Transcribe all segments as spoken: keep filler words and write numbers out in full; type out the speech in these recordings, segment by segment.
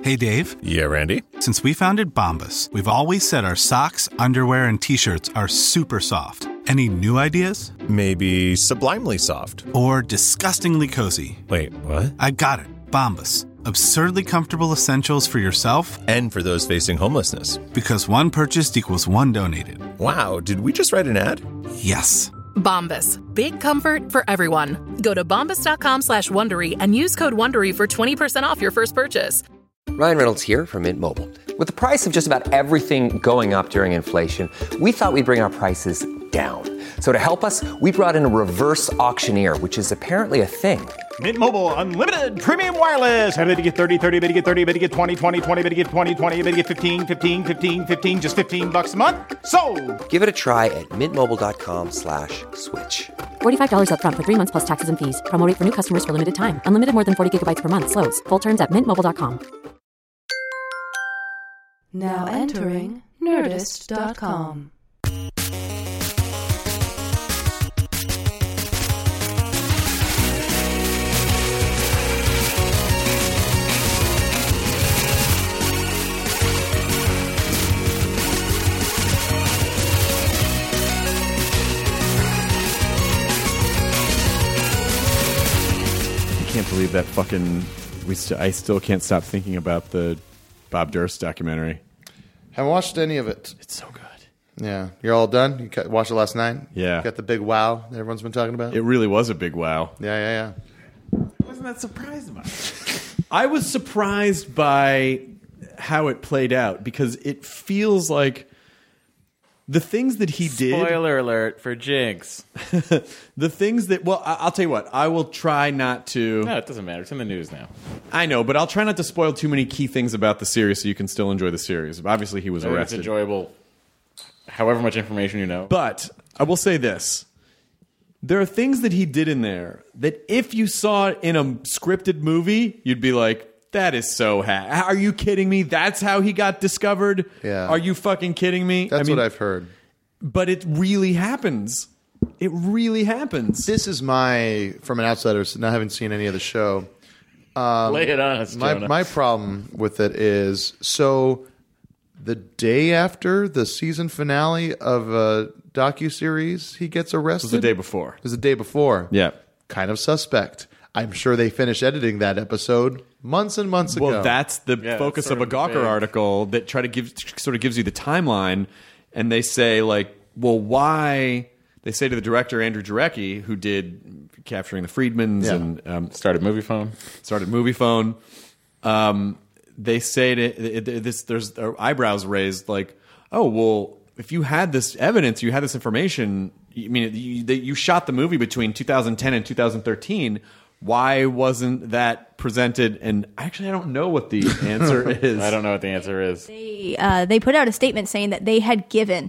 Hey, Dave. Yeah, Randy? Since we founded Bombas, we've always said our socks, underwear, and T-shirts are super soft. Any new ideas? Maybe sublimely soft. Or disgustingly cozy. Wait, what? I got it. Bombas. Absurdly comfortable essentials for yourself and for those facing homelessness. Because one purchased equals one donated. Wow, did we just write an ad? Yes. Bombas. Big comfort for everyone. Go to bombas.com slash Wondery and use code Wondery for twenty percent off your first purchase. Ryan Reynolds here from Mint Mobile. With the price of just about everything going up during inflation, we thought we'd bring our prices down. So to help us, we brought in a reverse auctioneer, which is apparently a thing. Mint Mobile Unlimited Premium Wireless. How to get thirty, thirty, how to get thirty, how to get twenty, twenty, twenty, how to get twenty, twenty, how to get fifteen, fifteen, fifteen, fifteen, just fifteen bucks a month? Sold! Give it a try at mintmobile.com slash switch. forty-five dollars up front for three months plus taxes and fees. Promo rate for new customers for limited time. Unlimited more than forty gigabytes per month. Slows full terms at mint mobile dot com. Now entering nerdist dot com. I can't believe that fucking. We st- I still can't stop thinking about the Bob Durst documentary. Haven't watched any of it. It's so good. Yeah, you're all done. You got, watched it last night. Yeah, you got the big wow that everyone's been talking about. It really was a big wow. Yeah, yeah, yeah. I wasn't that surprised by it. I was surprised by how it played out because it feels like the things that he did. Spoiler alert for Jinx. The things that, well, I- I'll tell you what. I will try not to. No, it doesn't matter. It's in the news now. I know, but I'll try not to spoil too many key things about the series so you can still enjoy the series. Obviously, he was Maybe arrested. It's enjoyable, however much information you know. But I will say this. There are things that he did in there that if you saw it in a scripted movie, you'd be like, that is so ha- Are you kidding me? That's how he got discovered? Yeah. Are you fucking kidding me? That's I mean, what I've heard. But it really happens. It really happens. This is my, from an outsider, not having seen any of the show. Um, Lay it on us, my, Jonah. my problem with it is, so the day after the season finale of a docuseries, he gets arrested? It was the day before. It was the day before. Yeah. Kind of suspect. I'm sure they finished editing that episode months and months ago. Well, that's the Yeah, focus sort of a of Gawker vague. article that try to give sort of gives you the timeline, and they say like, well, why? They say to the director Andrew Jarecki, who did Capturing the Freedmans Yeah. and um, Started Movie Phone. started Movie Phone. Um, they say to this, there's their eyebrows raised, like, oh well, if you had this evidence, you had this information. I mean, you, they, you shot the movie between two thousand ten and two thousand thirteen. Why wasn't that presented? And actually, I don't know what the answer is. I don't know what the answer is. They, uh, they put out a statement saying that they had given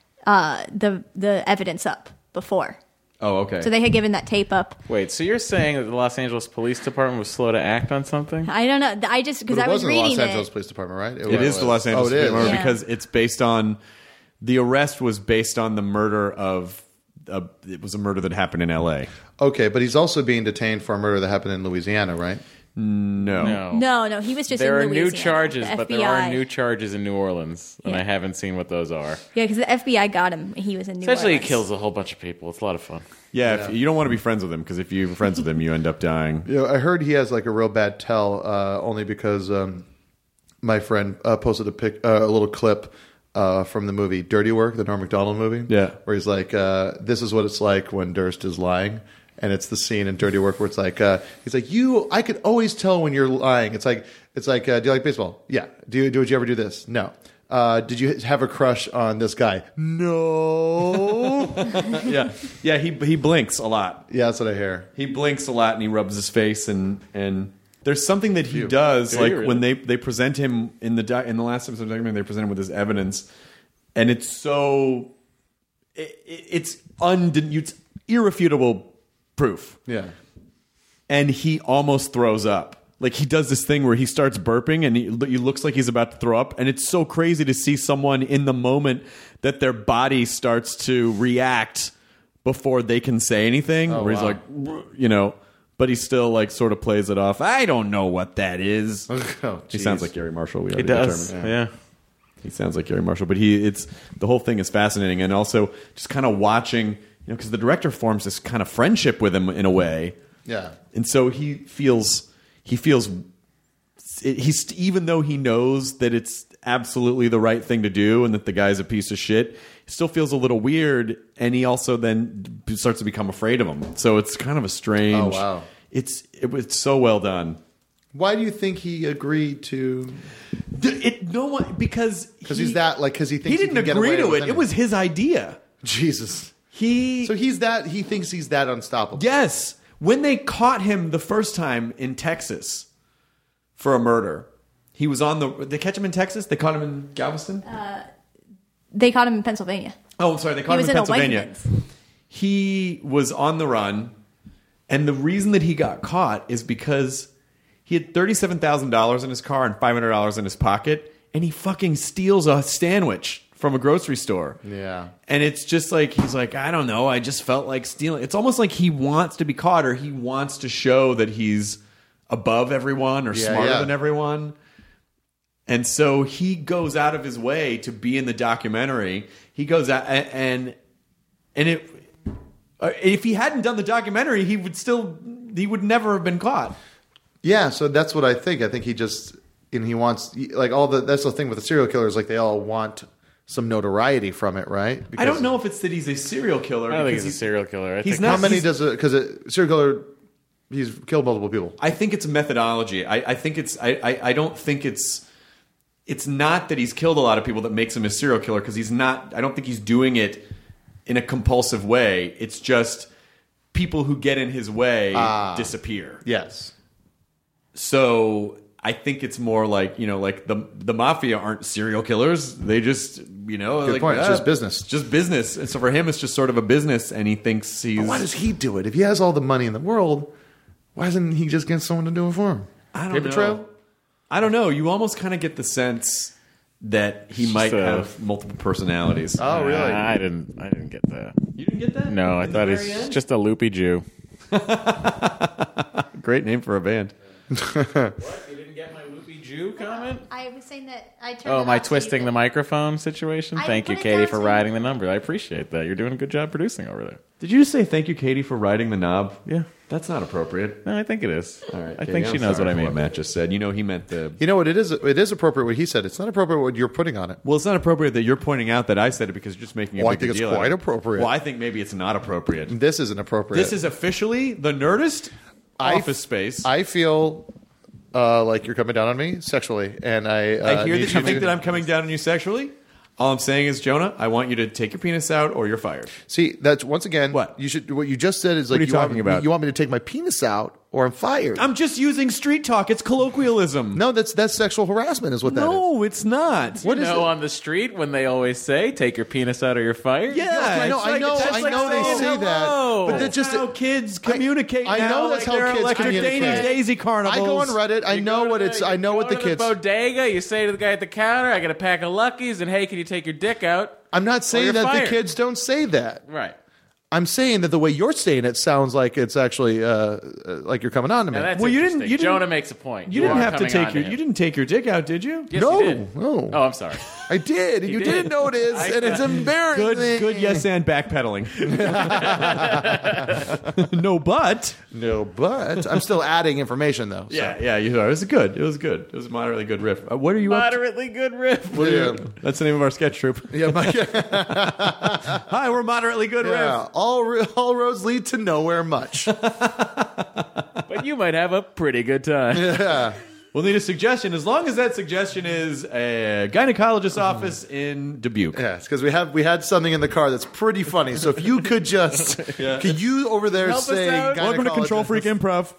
uh, the the evidence up before. Oh, okay. So they had given that tape up. Wait, so you're saying that the Los Angeles Police Department was slow to act on something? I don't know. I just because But it I was wasn't the reading Los Angeles it. Police Department, right? It is the Los Angeles Oh, it is. Department Yeah. because it's based on the arrest was based on the murder of a, it was a murder that happened in L A. Okay, but he's also being detained for a murder that happened in Louisiana, right? No. No. No, no, he was just There in are new Louisiana. charges, The but there F B I. are new charges in New Orleans, and Yeah. I haven't seen what those are. Yeah, because the F B I got him. He was in New Essentially, he Orleans. kills a whole bunch of people. It's a lot of fun. Yeah, Yeah. If, you don't want to be friends with him because if you're friends with him, you end up dying. You know, I heard he has like a real bad tell, uh, only because um, my friend uh, posted a pic, uh, a little clip uh, from the movie Dirty Work, the Norm Macdonald movie. Yeah. where he's like, uh, "This is what it's like when Durst is lying." And it's the scene in Dirty Work where it's like, uh, he's like, "You, I could always tell when you're lying." It's like, it's like, uh, "Do you like baseball?" Yeah. Do you, do you ever do this? No. Uh, did you have a crush on this guy? No. yeah, yeah. He he blinks a lot. Yeah, that's what I hear. He blinks a lot and he rubs his face and and there's something that he does Do like you really? when they, they present him in the doc, in the last episode of the documentary, they present him with his evidence, and it's so it, it, it's undeni- it's irrefutable proof. Yeah. And he almost throws up. Like he does this thing where he starts burping and he, he looks like he's about to throw up. And it's so crazy to see someone in the moment that their body starts to react before they can say anything. Oh, where he's wow. like, you know, but he still like sort of plays it off. I don't know what that is. Oh, he sounds like Gary Marshall. We He already does. determined. Yeah. He sounds like Gary Marshall, but he it's the whole thing is fascinating, and also just kind of watching, you know, because the director forms this kind of friendship with him in a way. Yeah. And so he feels he feels he's even though he knows that it's absolutely the right thing to do and that the guy's a piece of shit, he still feels a little weird, and he also then starts to become afraid of him. So it's kind of a strange. Oh, wow. It's it, it's so well done. Why do you think he agreed to? It no one because Because he, he's that like because he he thinks didn't he can get agree away to with it. It was his idea. Jesus. He So he's that he thinks he's that unstoppable. Yes. When they caught him the first time in Texas for a murder, he was on the. They catch him in Texas. They caught him in Galveston. Uh, they caught him in Pennsylvania. Oh, I'm sorry. They caught He him was in in a Pennsylvania. Wegmans. He was on the run, and the reason that he got caught is because he had thirty-seven thousand dollars in his car and five hundred dollars in his pocket, and he fucking steals a sandwich from a grocery store. Yeah. And it's just like, he's like, I don't know, I just felt like stealing. It's almost like he wants to be caught, or he wants to show that he's above everyone or Yeah, smarter yeah. than everyone. And so he goes out of his way to be in the documentary. He goes out and and it uh, if he hadn't done the documentary, he would still he would never have been caught. Yeah, so that's what I think. I think he just and he wants like all the that's the thing with the serial killers, like they all want some notoriety from it, right? I don't know if it's that he's a serial killer. I don't think because he's a serial killer. I he's think not. How many he's- does it? Because a serial killer, he's killed multiple people. I think it's a methodology. I, I think it's. I, I, I don't think it's. It's not that he's killed a lot of people that makes him a serial killer, because he's not. I don't think he's doing it in a compulsive way. It's just people who get in his way Ah. disappear. Yes. So I think it's more like, you know, like the the mafia aren't serial killers. They just, you know, Good like, point. It's ah, just business. It's just business. And so for him, it's just sort of a business, and he thinks he's. But why does he do it? If he has all the money in the world, why doesn't he just get someone to do it for him? I don't Paper know. trail? I don't know. You almost kind of get the sense that he It's might just a- have multiple personalities. Oh, really? I didn't. I didn't get that. You didn't get that? No, I In the thought very he's end? just a loopy Jew. Great name for a band. What? You didn't get my loopy Jew comment? I was saying that I turned. Oh, it my off so you twisting could- the microphone situation? I Thank you, put it Katie, down for to- riding the number. I appreciate that. You're doing a good job producing over there. Did you just say thank you, Katie, for riding the knob? Yeah. That's not appropriate. No, I think it is. All right, I Katie, think she I'm knows sorry what I for mean. What Matt just said. You know, he meant the. You know what? It is. It is appropriate what he said. It's not appropriate what you're putting on it. Well, it's not appropriate that you're pointing out that I said it, because you're just making a Well, I big think it's deal out of quite it. appropriate. Well, I think maybe it's not appropriate. This isn't appropriate. This is officially the Nerdist I- office space. I feel uh, like you're coming down on me sexually, and I. Uh, I hear need that you think to- that I'm coming down on you sexually. All I'm saying is, Jonah, I want you to take your penis out, or you're fired. See, that's once again What? you should. What you just said is What like are you talking want, about? You want me to take my penis out, or I'm fired. I'm just using street talk. It's colloquialism. no, that's that's sexual harassment. Is what that is. no, it's not. What You is know, it? on the street when they always say, "Take your penis out or you're fired." Yeah, I know, it's I like- know, that's I like know they saying say that, hello. but that That's just how kids I- communicate. I now, know that's like how they're kids Electric communicate. Daisy, Daisy carnivals. I go on Reddit. I You know go what to it's. the- I know you what go the to kids. bodega. You say to the guy at the counter, "I got a pack of Luckies," and hey, can you take your dick out? I'm not saying you're that fired. the kids don't say that. Right. I'm saying that the way you're saying it sounds like it's actually uh, uh, like you're coming on to me. Now that's Well, you didn't- interesting. you didn't- Jonah makes a point. You didn't are have to coming take on your. him. You didn't take your dick out, did you? Yes, No, you did. no. Oh, I'm sorry. I did. and You did. didn't notice, I and it's did. embarrassing. Good, good. Yes, and backpedaling. no, but No, but I'm still adding information though. so. yeah, yeah. You are. It was good. It was good. It was a moderately good riff. Uh, what are you up to? Moderately good riff. What are you- Yeah. That's the name of our sketch troupe. Yeah, my, Hi, we're moderately good yeah. riff. All ro- all roads lead to nowhere much. But you might have a pretty good time. Yeah. We'll need a suggestion, as long as that suggestion is a gynecologist's office in Dubuque. Yeah, it's because we have we had something in the car that's pretty funny. So if you could just, could you over there Help us say, out. Welcome to Control Freak Improv.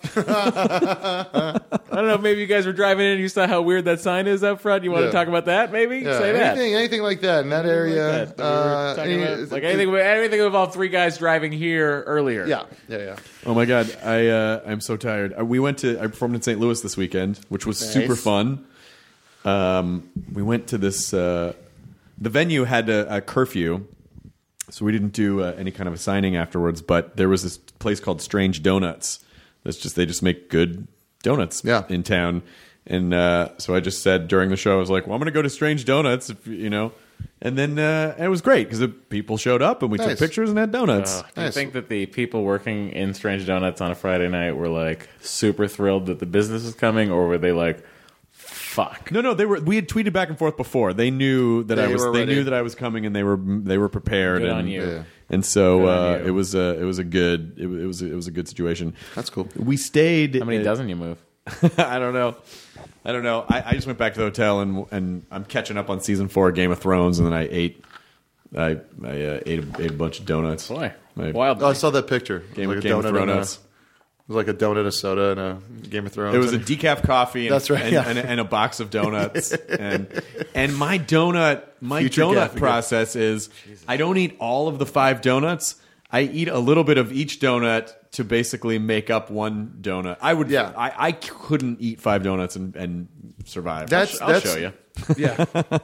I don't know. Maybe you guys were driving in and you saw how weird that sign is up front. You want Yeah. to talk about that? Maybe Yeah, say that. anything, anything like that in that area. That, that we were uh, talking any- about. Like anything, anything involved three guys driving here earlier. Yeah, yeah, yeah. Oh my god, I uh, I'm so tired. Uh, we went to I performed in Saint Louis this weekend, which was Nice. super fun. Um, we went to this. Uh, the venue had a, a curfew, so we didn't do uh, any kind of a signing afterwards. But there was this place called Strange Donuts That's just they just make good donuts Yeah. in town. And uh, so I just said during the show, I was like, well, I'm going to go to Strange Donuts, if, you know. And then uh, it was great because the people showed up and we Nice. took pictures and had donuts. Uh, do you think that the people working in Strange Donuts on a Friday night were like super thrilled that the business is coming, or were they like, fuck? No, no, they were. We had tweeted back and forth before. They knew that They I was. were They ready. knew that I was coming, and they were. They were prepared. Good and, on you. Yeah. And so Good on uh, you. it was a. It was a good. It, was- it was. It was a good situation. That's cool. We stayed. How many at- dozen you move? I don't know. I don't know. I, I just went back to the hotel and and I'm catching up on season four of Game of Thrones, and then I ate. I I uh, ate, a, ate a bunch of donuts. Boy, My wild. Oh, I saw that picture. It was Game, like a Game of donut and a- Thrones. It was like a donut, a soda, and a Game of Thrones. It was a decaf coffee. And, That's right, And, yeah. and, and a box of donuts. and and my donut my Future donut Gaffigan. process is I don't eat all of the five donuts. I eat a little bit of each donut to basically make up one donut. I would. Yeah. I, I couldn't eat five donuts and, and survive. That's I'll that's show you. Yeah.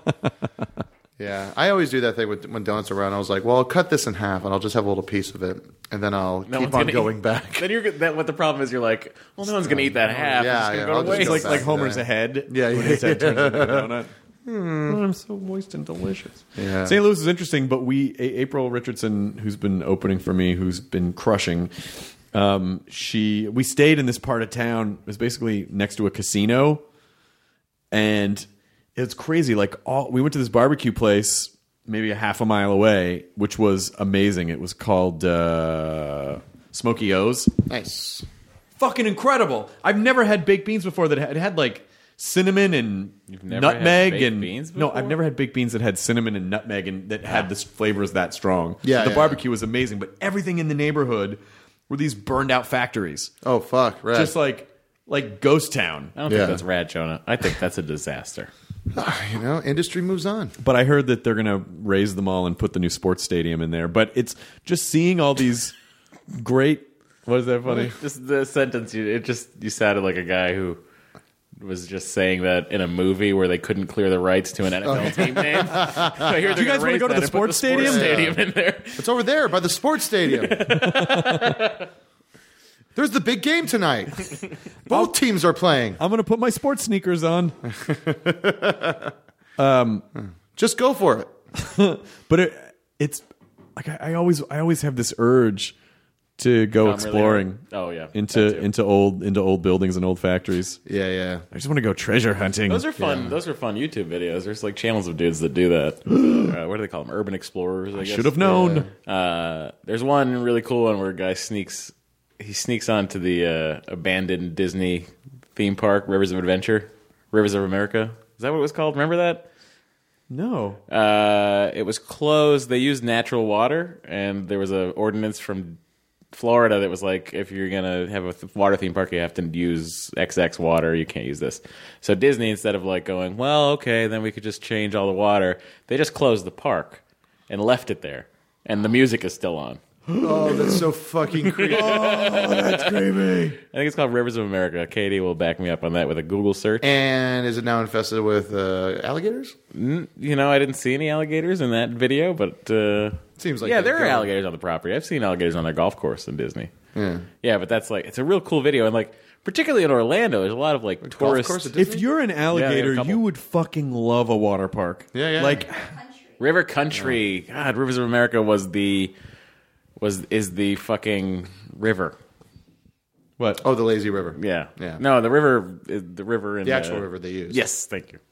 Yeah, I always do that thing with, when donuts are around. I was like, well, I'll cut this in half, and I'll just have a little piece of it, and then I'll No keep one's on gonna going eat- back. Then you're good- that. What the problem is? You're like, well, no one's gonna eat that half. Yeah, it's just yeah, gonna I'll go to just waste. go like like back Homer's there. ahead. Yeah, when yeah, his head yeah. turns into a donut. Oh, I'm so moist and delicious. Yeah. Saint Louis is interesting, but we A- April Richardson, who's been opening for me, who's been crushing. Um, she we stayed in this part of town. It was basically next to a casino, and it's crazy. Like all we went to this barbecue place, maybe a half a mile away, which was amazing. It was called uh, Smokey O's. Nice. Fucking incredible. I've never had baked beans before that had, it had like cinnamon and You've never had nutmeg baked and beans no, before? I've never had baked beans that had cinnamon and nutmeg and that had the flavors that strong. Yeah, the yeah. barbecue was amazing, but everything in the neighborhood were these burned out factories, Oh fuck! Right. just like like ghost town. I don't Yeah. think that's rad, Jonah. I think that's a disaster. you know, industry moves on. But I heard that they're going to raise them all and put the new sports stadium in there. But it's just seeing all these great. What is that funny? Just the sentence, you, it just you sounded like a guy who was just saying that in a movie where they couldn't clear the rights to an N F L team name. I hear Do you guys want to go to the sports stadium? stadium in there. It's over there by the sports stadium. There's the big game tonight. Both teams are playing. I'm going to put my sports sneakers on. Just go for it. But it, it's like I, I always I always have this urge to go Come really exploring hard. Oh, yeah. into That too. into old into old buildings and old factories. Yeah, yeah. I just want to go treasure hunting. Those are fun. Those are fun YouTube videos. There's like channels of dudes that do that. uh, what do they call them? Urban explorers. I, I guess. should have known. Uh, there's one really cool one where a guy sneaks. He sneaks onto the uh, abandoned Disney theme park, Rivers of Adventure, Rivers of America. Is that what it was called? Remember that? No. Uh, it was closed. They used natural water, and there was an ordinance from Florida that was like, if you're gonna have a th- water theme park, you have to use X X water. You can't use this. So Disney, instead of like going, well, okay, then we could just change all the water, they just closed the park and left it there, and the music is still on. Oh, that's so fucking creepy. That's creepy. I think it's called Rivers of America. Katie will back me up on that with a Google search. And is it now infested with uh, alligators? N- You know, I didn't see any alligators in that video, but uh, Seems like yeah, they there are go. alligators on the property. I've seen alligators on their golf course in Disney. Yeah. Yeah, but that's like it's a real cool video, and like particularly in Orlando, there's a lot of like tourists. course at If you're an Yeah, they have a alligator, couple. you would fucking love a water park. Yeah, yeah. Like River Country, God, Rivers of America was the was is the fucking river. what? Oh, the lazy river. Yeah, Yeah. No, the river, is the river in The actual river they use. Yes, thank you.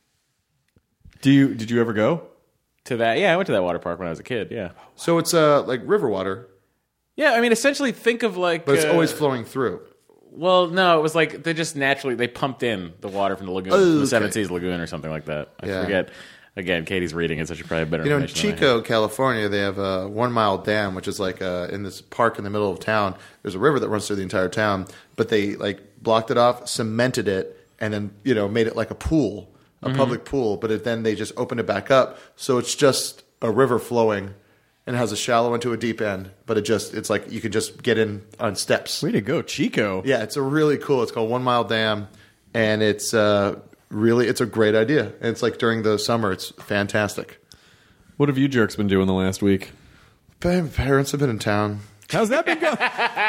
Do you did you ever go? To that, yeah, I went to that water park when I was a kid. Yeah, So it's uh, like river water, yeah. I mean, essentially, think of like, but it's uh, always flowing through. Well, no, it was like they just naturally they pumped in the water from the lagoon, Oh, from the okay. Seven Seas Lagoon or something like that. I Yeah. forget. Again, Katie's reading it, so she probably have better You know, in information. than I Chico, California, they have a one mile dam, which is like uh, in this park in the middle of town. There's a river that runs through the entire town, but they like blocked it off, cemented it, and then you know made it like a pool, a Mm-hmm. public pool. But it, then they just opened it back up, so it's just a river flowing, and it has a shallow end to a deep end. But it just it's like you can just get in on steps. Way to go, Chico. Yeah, it's a really cool. It's called One Mile Dam, and it's uh, really it's a great idea. And it's like during the summer, it's fantastic. What have you jerks been doing the last week? My parents have been in town. How's that been going?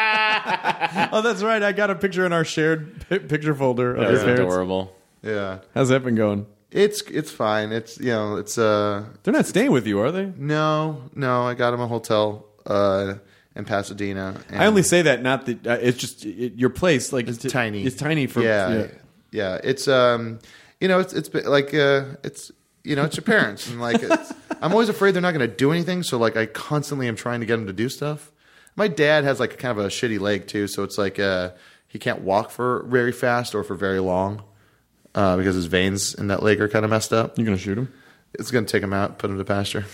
Oh, that's right. I got a picture in our shared p- picture folder of That your was parents. adorable. Yeah. How's that been going? It's it's fine. It's you know it's uh. They're not staying with you, are they? No, no. I got him a hotel uh in Pasadena. And I only say that not that uh, it's just it, your place. Like it's to- tiny. It's tiny for yeah, yeah. yeah. It's um, you know, it's it's been like uh, it's you know, it's your parents, and like it's, I'm always afraid they're not going to do anything. So like I constantly am trying to get them to do stuff. My dad has like kind of a shitty leg too, so it's like uh, he can't walk for very fast or for very long uh, because his veins in that leg are kind of messed up. You're gonna shoot him? It's gonna take him out, put him to pasture.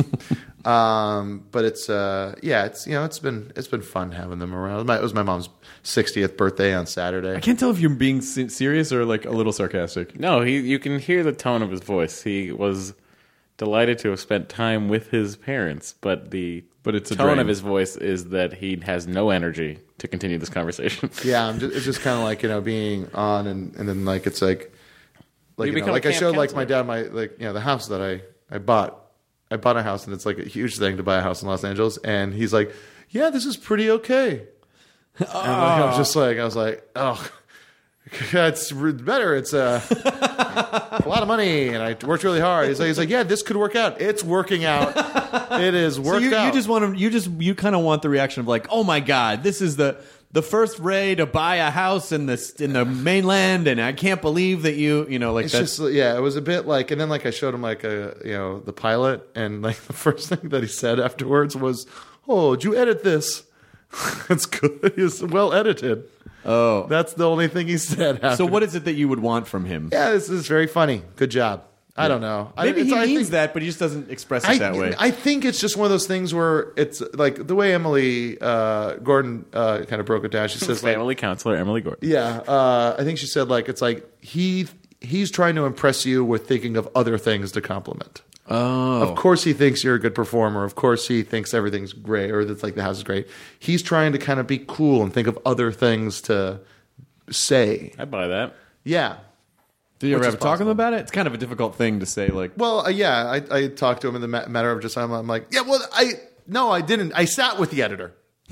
um, but it's uh, yeah, it's you know, it's been it's been fun having them around. My, it was my mom's sixtieth birthday on Saturday. I can't tell if you're being se- serious or like a little sarcastic. No, he. You can hear the tone of his voice. He was delighted to have spent time with his parents, but the but it's a tone drain. of his voice is that he has no energy to continue this conversation. Yeah, I'm just, it's just kind of like you know being on and, and then like it's like like You you know, become a like I camp showed like counselor. my dad my like you know the house that I I bought I bought a house and it's like a huge thing to buy a house in Los Angeles and he's like yeah this is pretty okay. And like, I was just like I was like oh it's better it's uh, a lot of money and I worked really hard. He's like he's like yeah this could work out. It's working out. It is worked so you, out. you just want to, you just you kind of want the reaction of like, oh my god, this is the the first Ray to buy a house in the in the mainland, and I can't believe that you you know like it's that's just yeah it was a bit like and then like I showed him like a you know the pilot and like the first thing that he said afterwards was oh did you edit this? That's good. It's well edited. Oh, that's the only thing he said after. So what is it that you would want from him? Yeah, this is very funny. Good job. I don't know. Maybe I, he I means think, that, but he just doesn't express it I, that way. I think it's just one of those things where it's like the way Emily uh, Gordon uh, kind of broke it down. She says like, Family counselor Emily Gordon. yeah, uh, I think she said like it's like he he's trying to impress you with thinking of other things to compliment. Oh, Of course he thinks you're a good performer. Of course he thinks everything's great or that's like the house is great. He's trying to kind of be cool and think of other things to say. I buy that. Yeah. Do you ever Which have is to talk to possible. him about it? It's kind of a difficult thing to say. Like, Well, uh, yeah, I, I talked to him in the ma- matter of just I'm, I'm like, yeah, well, I no, I didn't. I sat with the editor.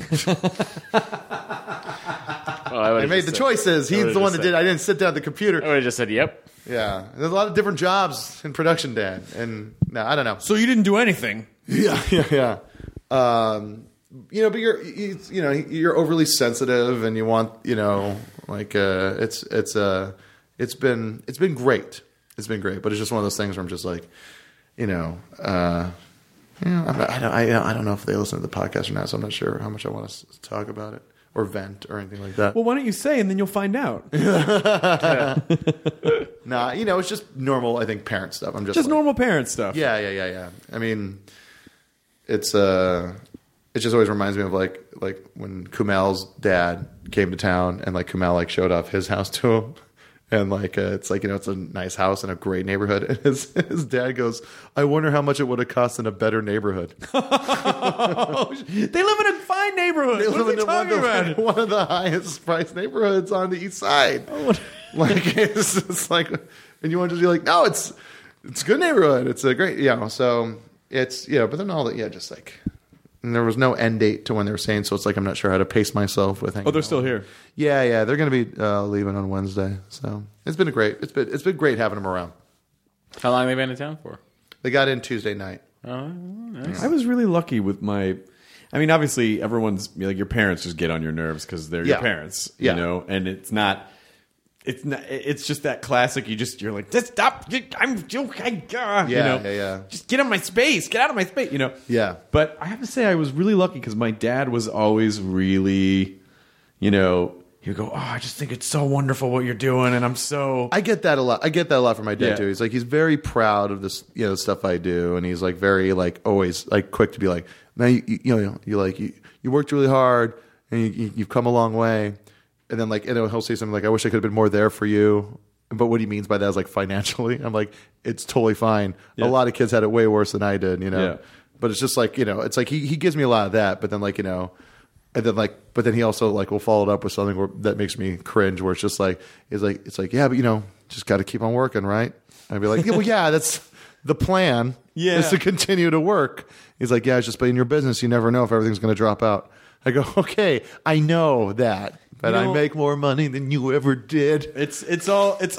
Well, I, I made the choices. He's the one that did. I didn't sit down at the computer. I would have just said, "Yep." Yeah, there's a lot of different jobs in production, Dan, and no, I don't know. so you didn't do anything. Yeah, yeah, yeah. Um, you know, but you're, you, you know, you're overly sensitive, and you want, you know, like uh, it's, it's, uh, it's been, it's been great. It's been great, but it's just one of those things where I'm just like, you know, uh, you know, I'm not, I don't, I, I don't know if they listen to the podcast or not, so I'm not sure how much I want to talk about it or vent or anything like that. Well, why don't you say, and then you'll find out. Nah, you know, it's just normal. I think parent stuff. I'm just Just like, normal parent stuff. Yeah, yeah, yeah, yeah. I mean, it's uh, it just always reminds me of like like when Kumail's dad came to town and like Kumail like showed off his house to him, and like uh, it's like you know it's a nice house in a great neighborhood, and his his dad goes, "I wonder how much it would have cost in a better neighborhood." Oh, they live in a fine neighborhood. They What live are in they one of, talking the, about? one of the highest priced neighborhoods on the east side. Like it's, it's like, and you want to just be like, no, it's it's a good neighborhood. It's a great, you know. So it's you know, but then all that, yeah, just like, and there was no end date to when they were saying. So it's like I'm not sure how to pace myself with. Oh, they're still here. Yeah, yeah, they're going to be uh, leaving on Wednesday. So it's been a great. It's been it's been great having them around. How long have they been in town for? They got in Tuesday night. Oh, nice. I was really lucky with my. I mean, obviously, everyone's like your parents just get on your nerves because they're Yeah. your parents, Yeah. you know, and it's not. It's not. It's just that classic. You just you're like, just stop. I'm okay. Yeah, you know, yeah, yeah. Just get out of my space. Get out of my space. You know. Yeah. But I have to say, I was really lucky because my dad was always really, you know, he would go, "Oh, I just think it's so wonderful what you're doing," and I'm so. I get that a lot. I get that a lot from my dad Yeah. too. He's like he's very proud of this, you know, stuff I do, and he's like very like always like quick to be like, man, you, you know, you like you, you worked really hard, and you, you, you've come a long way. And then like, you know, he'll say something like, "I wish I could have been more there for you." But what he means by that is like financially. I'm like, it's totally fine. Yeah. A lot of kids had it way worse than I did, you know. Yeah. But it's just like, you know, it's like he he gives me a lot of that, but then like, you know. And then like, but then he also like will follow it up with something where, that makes me cringe. Where it's just like, it's like, it's like, yeah, but you know, just got to keep on working, right? I'd be like, yeah, well, yeah, that's the plan. Yeah. Is to continue to work. He's like, yeah, it's just, but in your business, you never know if everything's going to drop out. I go, okay, I know that, but You know- I make more money than you ever did. It's it's all it's.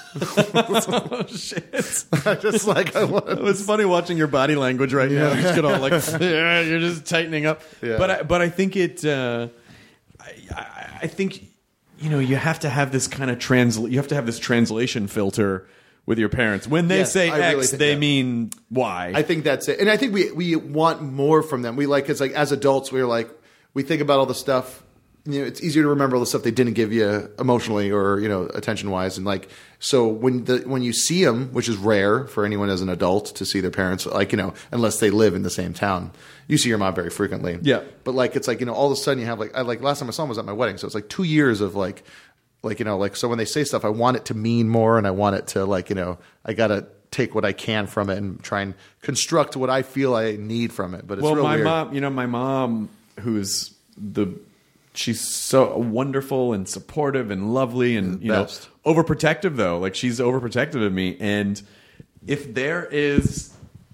Oh shit! I just like I want. It was funny watching your body language right now. You just get all like, yeah, you're just tightening up. Yeah. But I, but I think it. Uh, I, I, I think you know you have to have this kind of transl. You have to have this translation filter with your parents when they Yes, say I really X, think they that. mean Y. I think that's it, and I think we we want more from them. We like it's like as adults, we're like we think about all the stuff. You know, it's easier to remember all the stuff they didn't give you emotionally or you know attention wise, and like so when the when you see them, which is rare for anyone as an adult to see their parents, like you know unless they live in the same town, you see your mom very frequently. Yeah, but like it's like you know all of a sudden you have like I like last time I saw him was at my wedding, so it's like two years of like like you know like so when they say stuff, I want it to mean more, and I want it to like you know I gotta take what I can from it and try and construct what I feel I need from it. But it's well, real my weird. mom, you know, my mom, who's the, she's so wonderful and supportive and lovely and you Best. know overprotective though. Like she's overprotective of me, and if there is,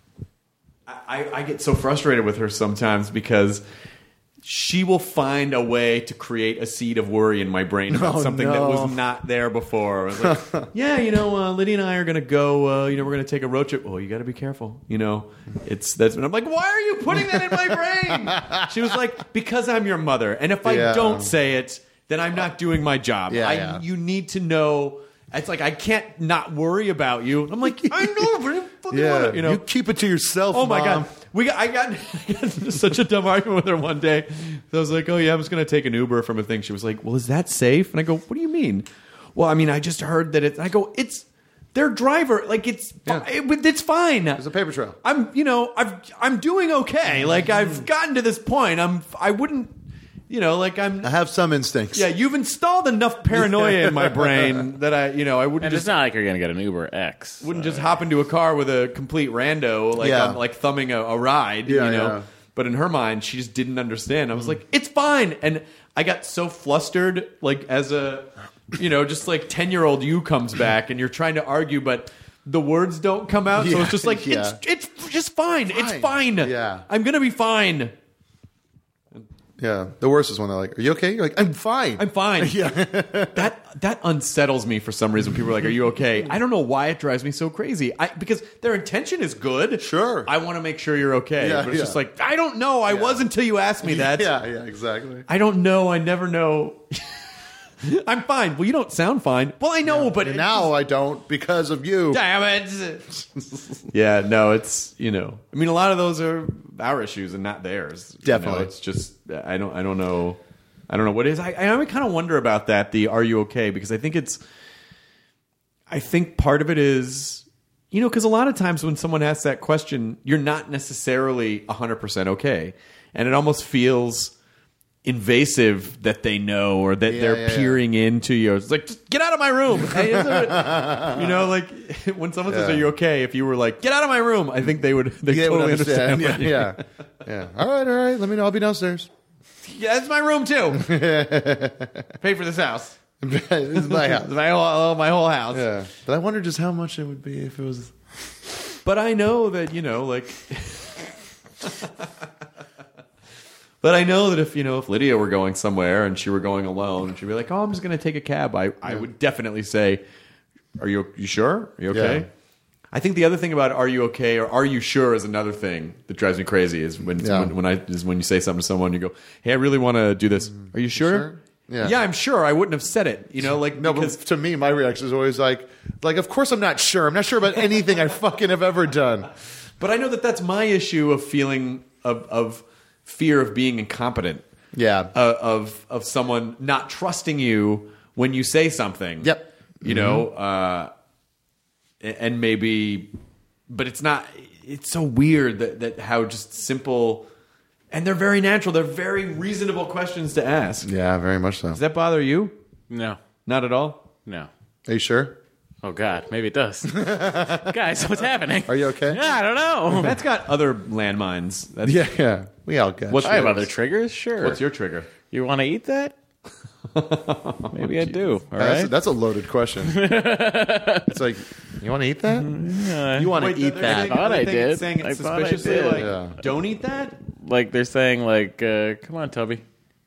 I, I get so frustrated with her sometimes because she will find a way to create a seed of worry in my brain about Oh, something no. that was not there before. I was like, yeah, you know, uh, Lydia and I are going to go, uh, you know, we're going to take a road trip. Oh, you got to be careful. You know, it's that's, and I'm like, why are you putting that in my brain? She was like, because I'm your mother. And if I Yeah. don't say it, then I'm not doing my job. Yeah, I, yeah. You need to know. It's like, I can't not worry about you. I'm like, I know, but I fucking Yeah, wanna, you know. you keep it to yourself. Oh my Mom. god, we got I got, I got into such a dumb argument with her one day. So I was like, "Oh yeah, I'm just gonna take an Uber from a thing." She was like, "Well, is that safe?" And I go, "What do you mean?" Well, I mean, I just heard that it. I go, "It's their driver. Like it's fi- it, it's fine. There's a paper trail. I'm you know I've I'm doing okay. Like I've gotten to this point. I'm I wouldn't." You know, like I'm. I have some instincts. Yeah, you've installed enough paranoia in my brain that I, you know, I wouldn't And just it's not like you're gonna get an Uber X. wouldn't just hop into a car with a complete rando, like Yeah. I'm like thumbing a, a ride, Yeah, you know. yeah. But in her mind, she just didn't understand. I was like, it's fine, and I got so flustered, like as a, you know, just like ten year old you comes back and you're trying to argue, but the words don't come out, so Yeah, it's just like yeah. it's it's just fine. It's Fine. fine. Yeah. I'm gonna be fine. Yeah, the worst is when they're like, "Are you okay?" You're like, "I'm fine. I'm fine." Yeah. that that unsettles me for some reason. People are like, "Are you okay?" I don't know why it drives me so crazy. I, because their intention is good. Sure. I want to make sure you're okay. Yeah, but it's yeah. just like I don't know. I was until you asked me that. Yeah, yeah, exactly. I don't know. I never know. I'm fine. Well, you don't sound fine. Well, I know, but And it's now I don't because of you. damn it. Yeah, no, it's you know. I mean, a lot of those are our issues and not theirs. You know, Definitely. it's just I don't. I don't know. I don't know what it is. I, I kind of wonder about that. The "Are you okay?" Because I think it's. I think part of it is, you know, because a lot of times when someone asks that question, you're not necessarily one hundred percent okay, and it almost feels invasive that they know or that Yeah, they're yeah, yeah. peering into you. It's like, just get out of my room. Hey, is there- you know, like when someone says, Yeah. "Are you okay?" If you were like, "Get out of my room," I think they would. They Yeah, totally would understand. understand. what Yeah, you- yeah, yeah. All right, all right. Let me know. I'll be downstairs. Yeah, that's my room too. Pay for this house. This is my house. It's my whole, my whole house. Yeah, but I wonder just how much it would be if it was. But I know that, you know, like. But I know that if, you know, if Lydia were going somewhere and she were going alone, and she'd be like, "Oh, I'm just going to take a cab," I, I would definitely say, "Are you you sure? Are you okay?" Yeah. I think the other thing about "Are you okay?" or "Are you sure?" is another thing that drives me crazy. Is when Yeah. when, when I is when you say something to someone, you go, "Hey, I really want to do this. Are you sure?" sure? Yeah. Yeah, I'm sure. I wouldn't have said it. You know, like No, because but to me, my reaction is always like, like, of course I'm not sure. I'm not sure about anything I fucking have ever done. But I know that that's my issue of feeling of of fear of being incompetent. Yeah. Uh, of of someone not trusting you when you say something. Yep. You know, uh, and maybe, but it's not. It's so weird that that how just simple, and they're very natural. They're very reasonable questions to ask. Yeah, very much so. Does that bother you? No, Not at all. no. Are you sure? Oh God, maybe it does. Guys, what's happening? Are you okay? Yeah, I don't know. That's got other landmines. That's, Yeah, yeah. We all got. What's I have yours? other triggers. Sure. What's your trigger? You want to eat that? Maybe I do. All That's, right. that's a loaded question. It's like, you want to eat that? You want to Wait, eat they're that? saying- I thought are I they did. Saying it I thought I suspiciously, did. like, Yeah. don't eat that. Like they're saying, like, uh, "Come on, Toby,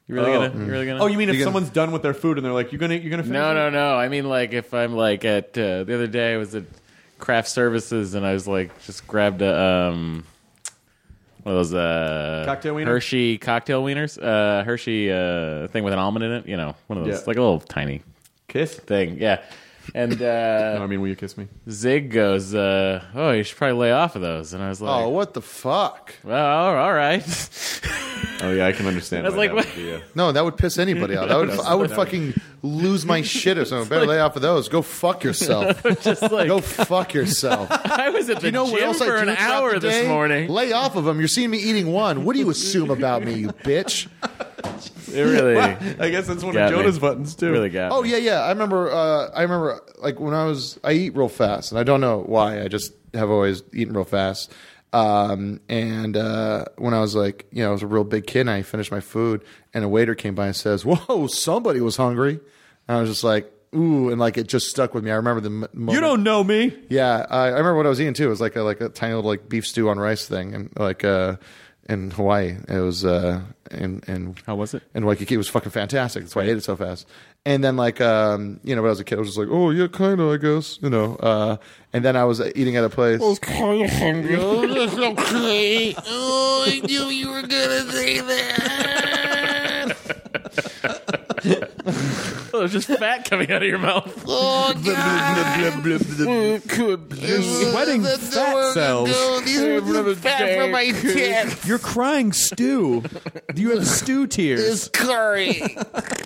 You really Oh. gonna? You really gonna? Oh, you mean if You gonna- someone's done with their food and they're like, "You're gonna, you're gonna finish No, it?" no, no. I mean, like, if I'm like at uh, the other day, I was at Craft Services and I was like, just grabbed a um, one of those uh, Cocktail wiener? Hershey cocktail wieners, uh, Hershey uh, thing with an almond in it. You know, one of those, Yeah. like a little tiny Kiss? thing. Yeah. And uh, No, I mean, will you kiss me? Zig goes, uh, "Oh, you should probably lay off of those." And I was like, Oh, what the fuck? "Well, all right." Oh yeah, I can understand. I was why like, that what? would be a- No, that would piss anybody out. I would, I would fucking lose my shit or something. Better lay off of those. Go fuck yourself. Just like Go fuck yourself. I was at the You know what gym else I for do an throughout hour the this day? morning. Lay off of them. You're seeing me eating one. What do you assume about me, you bitch? It really, I guess that's one got of me. Jonah's buttons too. really got. Oh me. yeah, yeah. I remember. Uh, I remember. Like when I was, I eat real fast, and I don't know why. I just have always eaten real fast. Um, and uh, when I was like, you know, I was a real big kid, and I finished my food, and a waiter came by and says, "Whoa, somebody was hungry." And I was just like, "Ooh," and like it just stuck with me. I remember the m- moment. You don't know me. Yeah, I, I remember what I was eating too. It was like a like a tiny little like beef stew on rice thing, and like uh, in Hawaii, it was uh, in in How was it? in Waikiki. It was fucking fantastic. That's why I ate it so fast. And then like um, you know, when I was a kid, I was just like, oh yeah, kind of, I guess, you know. Uh, and then I was eating at a place. Oh, okay. Oh, I knew you were gonna say that. Oh, there's just fat coming out of your mouth. Oh, You're sweating fat cells. fat from my tits. You're crying stew. Do you have stew tears? Curry.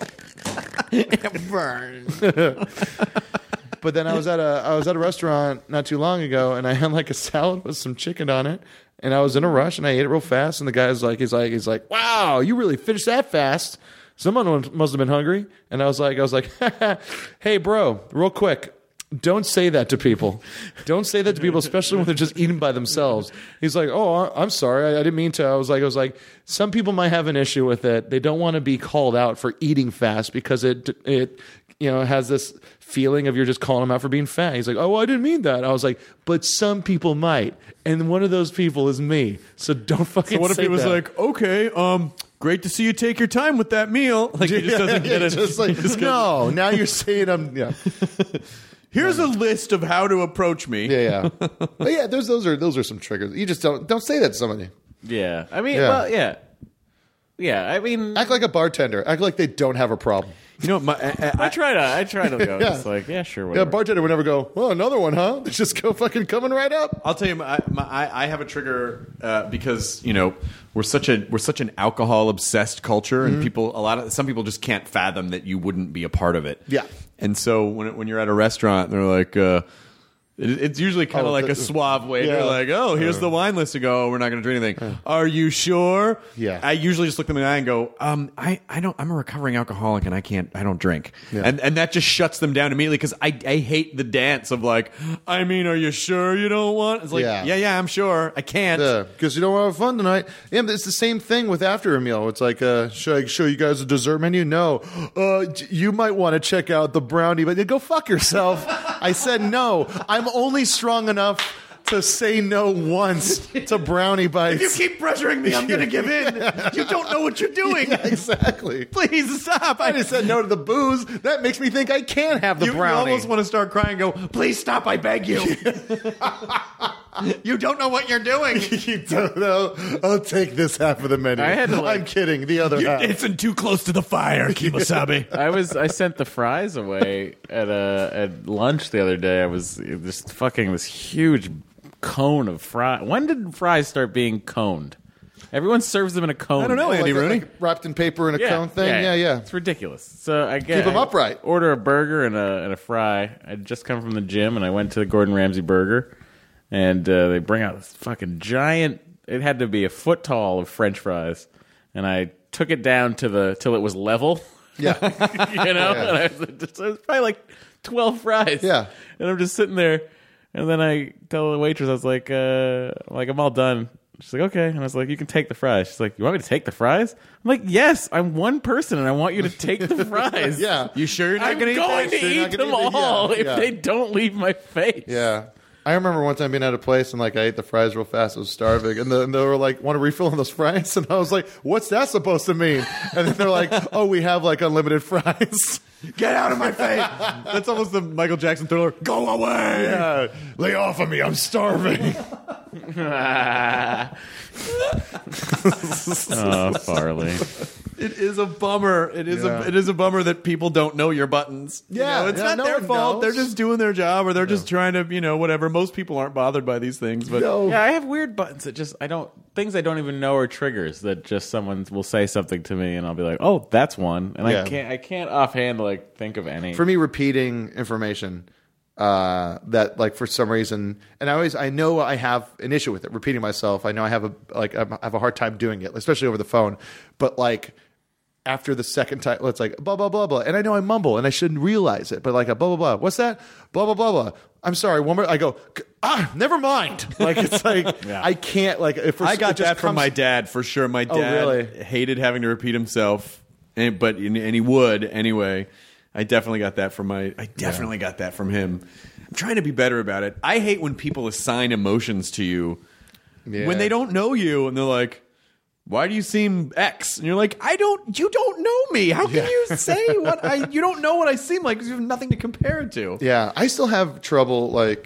But then I was at a I was at a restaurant not too long ago, and I had like a salad with some chicken on it, and I was in a rush, and I ate it real fast, and the guy's like, he's like, he's like, wow, you really finished that fast. Someone must have been hungry, and I was like, I was like, hey, bro, real quick. Don't say that to people. Don't say that to people, especially when they're just eating by themselves. He's like, "Oh, I'm sorry, I, I didn't mean to." I was like, "I was like, some people might have an issue with it. They don't want to be called out for eating fast because it, it, you know, has this feeling of you're just calling them out for being fat." He's like, "Oh, well, I didn't mean that." I was like, "But some people might, and one of those people is me. So don't fucking." So what if say he was that. like, "Okay, um, great to see you take your time with that meal." Like he just doesn't Yeah, get it. just like, He just no. Now you're saying I'm. Yeah. Here's a list of how to approach me. Yeah, yeah, but yeah. There's those are those are some triggers. You just don't don't say that to somebody. Yeah, I mean, Yeah. well, yeah, yeah. I mean, Act like a bartender. Act like they don't have a problem. You know, my, I, I try to, I try to go. Yeah. Just like, yeah, sure, Yeah, whatever. bartender would never go, "Well, another one, huh?" They just go fucking coming right up. I'll tell you, my, my, I I have a trigger uh, because you know we're such a we're such an alcohol obsessed culture, and people a lot of some people just can't fathom that you wouldn't be a part of it. Yeah. and so when when you're at a restaurant, they're like. Uh, it, it's usually kind of Oh, like the- a suave way. yeah. They're like, "Oh, here's the wine list to go. We're not going to drink anything. Are you sure?" Yeah. I usually just look them in the eye and go, "Um, I, I don't. I'm a recovering alcoholic and I can't. I don't drink." Yeah. And and that just shuts them down immediately because I I hate the dance of like, I mean, are you sure you don't want? It's like, Yeah. yeah, yeah, I'm sure. I can't. Yeah, because you don't want to have fun tonight. Yeah, but it's the same thing with after a meal. It's like, uh, should I show you guys a dessert menu? No. Uh, j- you might want to check out the brownie, but go fuck yourself. I said no. I'm only strong enough to say no once to brownie bites. If you keep pressuring me, I'm going to give in. You don't know what you're doing. Yeah, exactly. Please stop. I just said no to the booze. That makes me think I can have the you, you brownie. almost want to start crying and go, please stop, I beg you. You don't know what you're doing. You don't know. I'll take this half of the menu. I had to, like- I'm kidding. The other You're half. dancing too close to the fire, Kimasabi. I was I sent the fries away at uh, at lunch the other day. I was just fucking this huge cone of fries. When did fries start being coned? Everyone serves them in a cone. I don't know, Andy like, Rooney. like wrapped in paper in a Yeah, cone thing. Yeah, yeah. It's ridiculous. So I get Keep 'em I upright. Order a burger and a and a fry. I'd just come from the gym and I went to the Gordon Ramsay burger, and uh, they bring out this fucking giant. It had to be a foot tall of French fries, and I took it down to the till it was level. Yeah. you know, Yeah. and I was, just, it was probably like twelve fries. Yeah. and I'm just sitting there, and then I tell the waitress, I was like, uh, like I'm all done. She's like, okay, and I was like, you can take the fries. She's like, you want me to take the fries? I'm like, yes, I'm one person, and I want you to take the fries. Yeah. You sure you're not I'm going to eat going that? to You're not eat gonna them eat it. all Yeah, if yeah. they don't leave my face. Yeah. I remember one time being at a place and like I ate the fries real fast. I was starving, and, the, and they were like, "Want to refill on those fries?" And I was like, "What's that supposed to mean?" And then they're like, "Oh, we have like unlimited fries." Get out of my face! That's almost the Michael Jackson Thriller. Go away! Yeah, lay off of me. I'm starving. Oh, Farley. It is a bummer. It is Yeah. a it is a bummer that people don't know your buttons. You Yeah, know, it's yeah, not no their one fault. knows. They're just doing their job, or they're just trying to, you know, whatever. Most people aren't bothered by these things, but No. Yeah, I have weird buttons that just I don't things I don't even know are triggers that just someone will say something to me and I'll be like, oh, that's one, and Yeah. I can't I can't offhand like think of any. For me, repeating information uh, that like for some reason, and I always I know I have an issue with it. Repeating myself, I know I have a like I have a hard time doing it, especially over the phone. But like. After the second time, it's like blah blah blah blah, and I know I mumble and I shouldn't realize it, but like a blah blah blah. What's that? Blah blah blah blah. I'm sorry. One more. I go. Ah, never mind. Like it's like Yeah. I can't. Like if I it got just that from comes- my dad for sure. My Oh, dad really? hated having to repeat himself, and but and he would anyway. I definitely got that from my. I definitely got that from him. I'm trying to be better about it. I hate when people assign emotions to you Yeah. when they don't know you, and they're like, why do you seem X? And you're like, I don't, you don't know me. How can Yeah. you say what I, you don't know what I seem like because you have nothing to compare it to. Yeah, I still have trouble like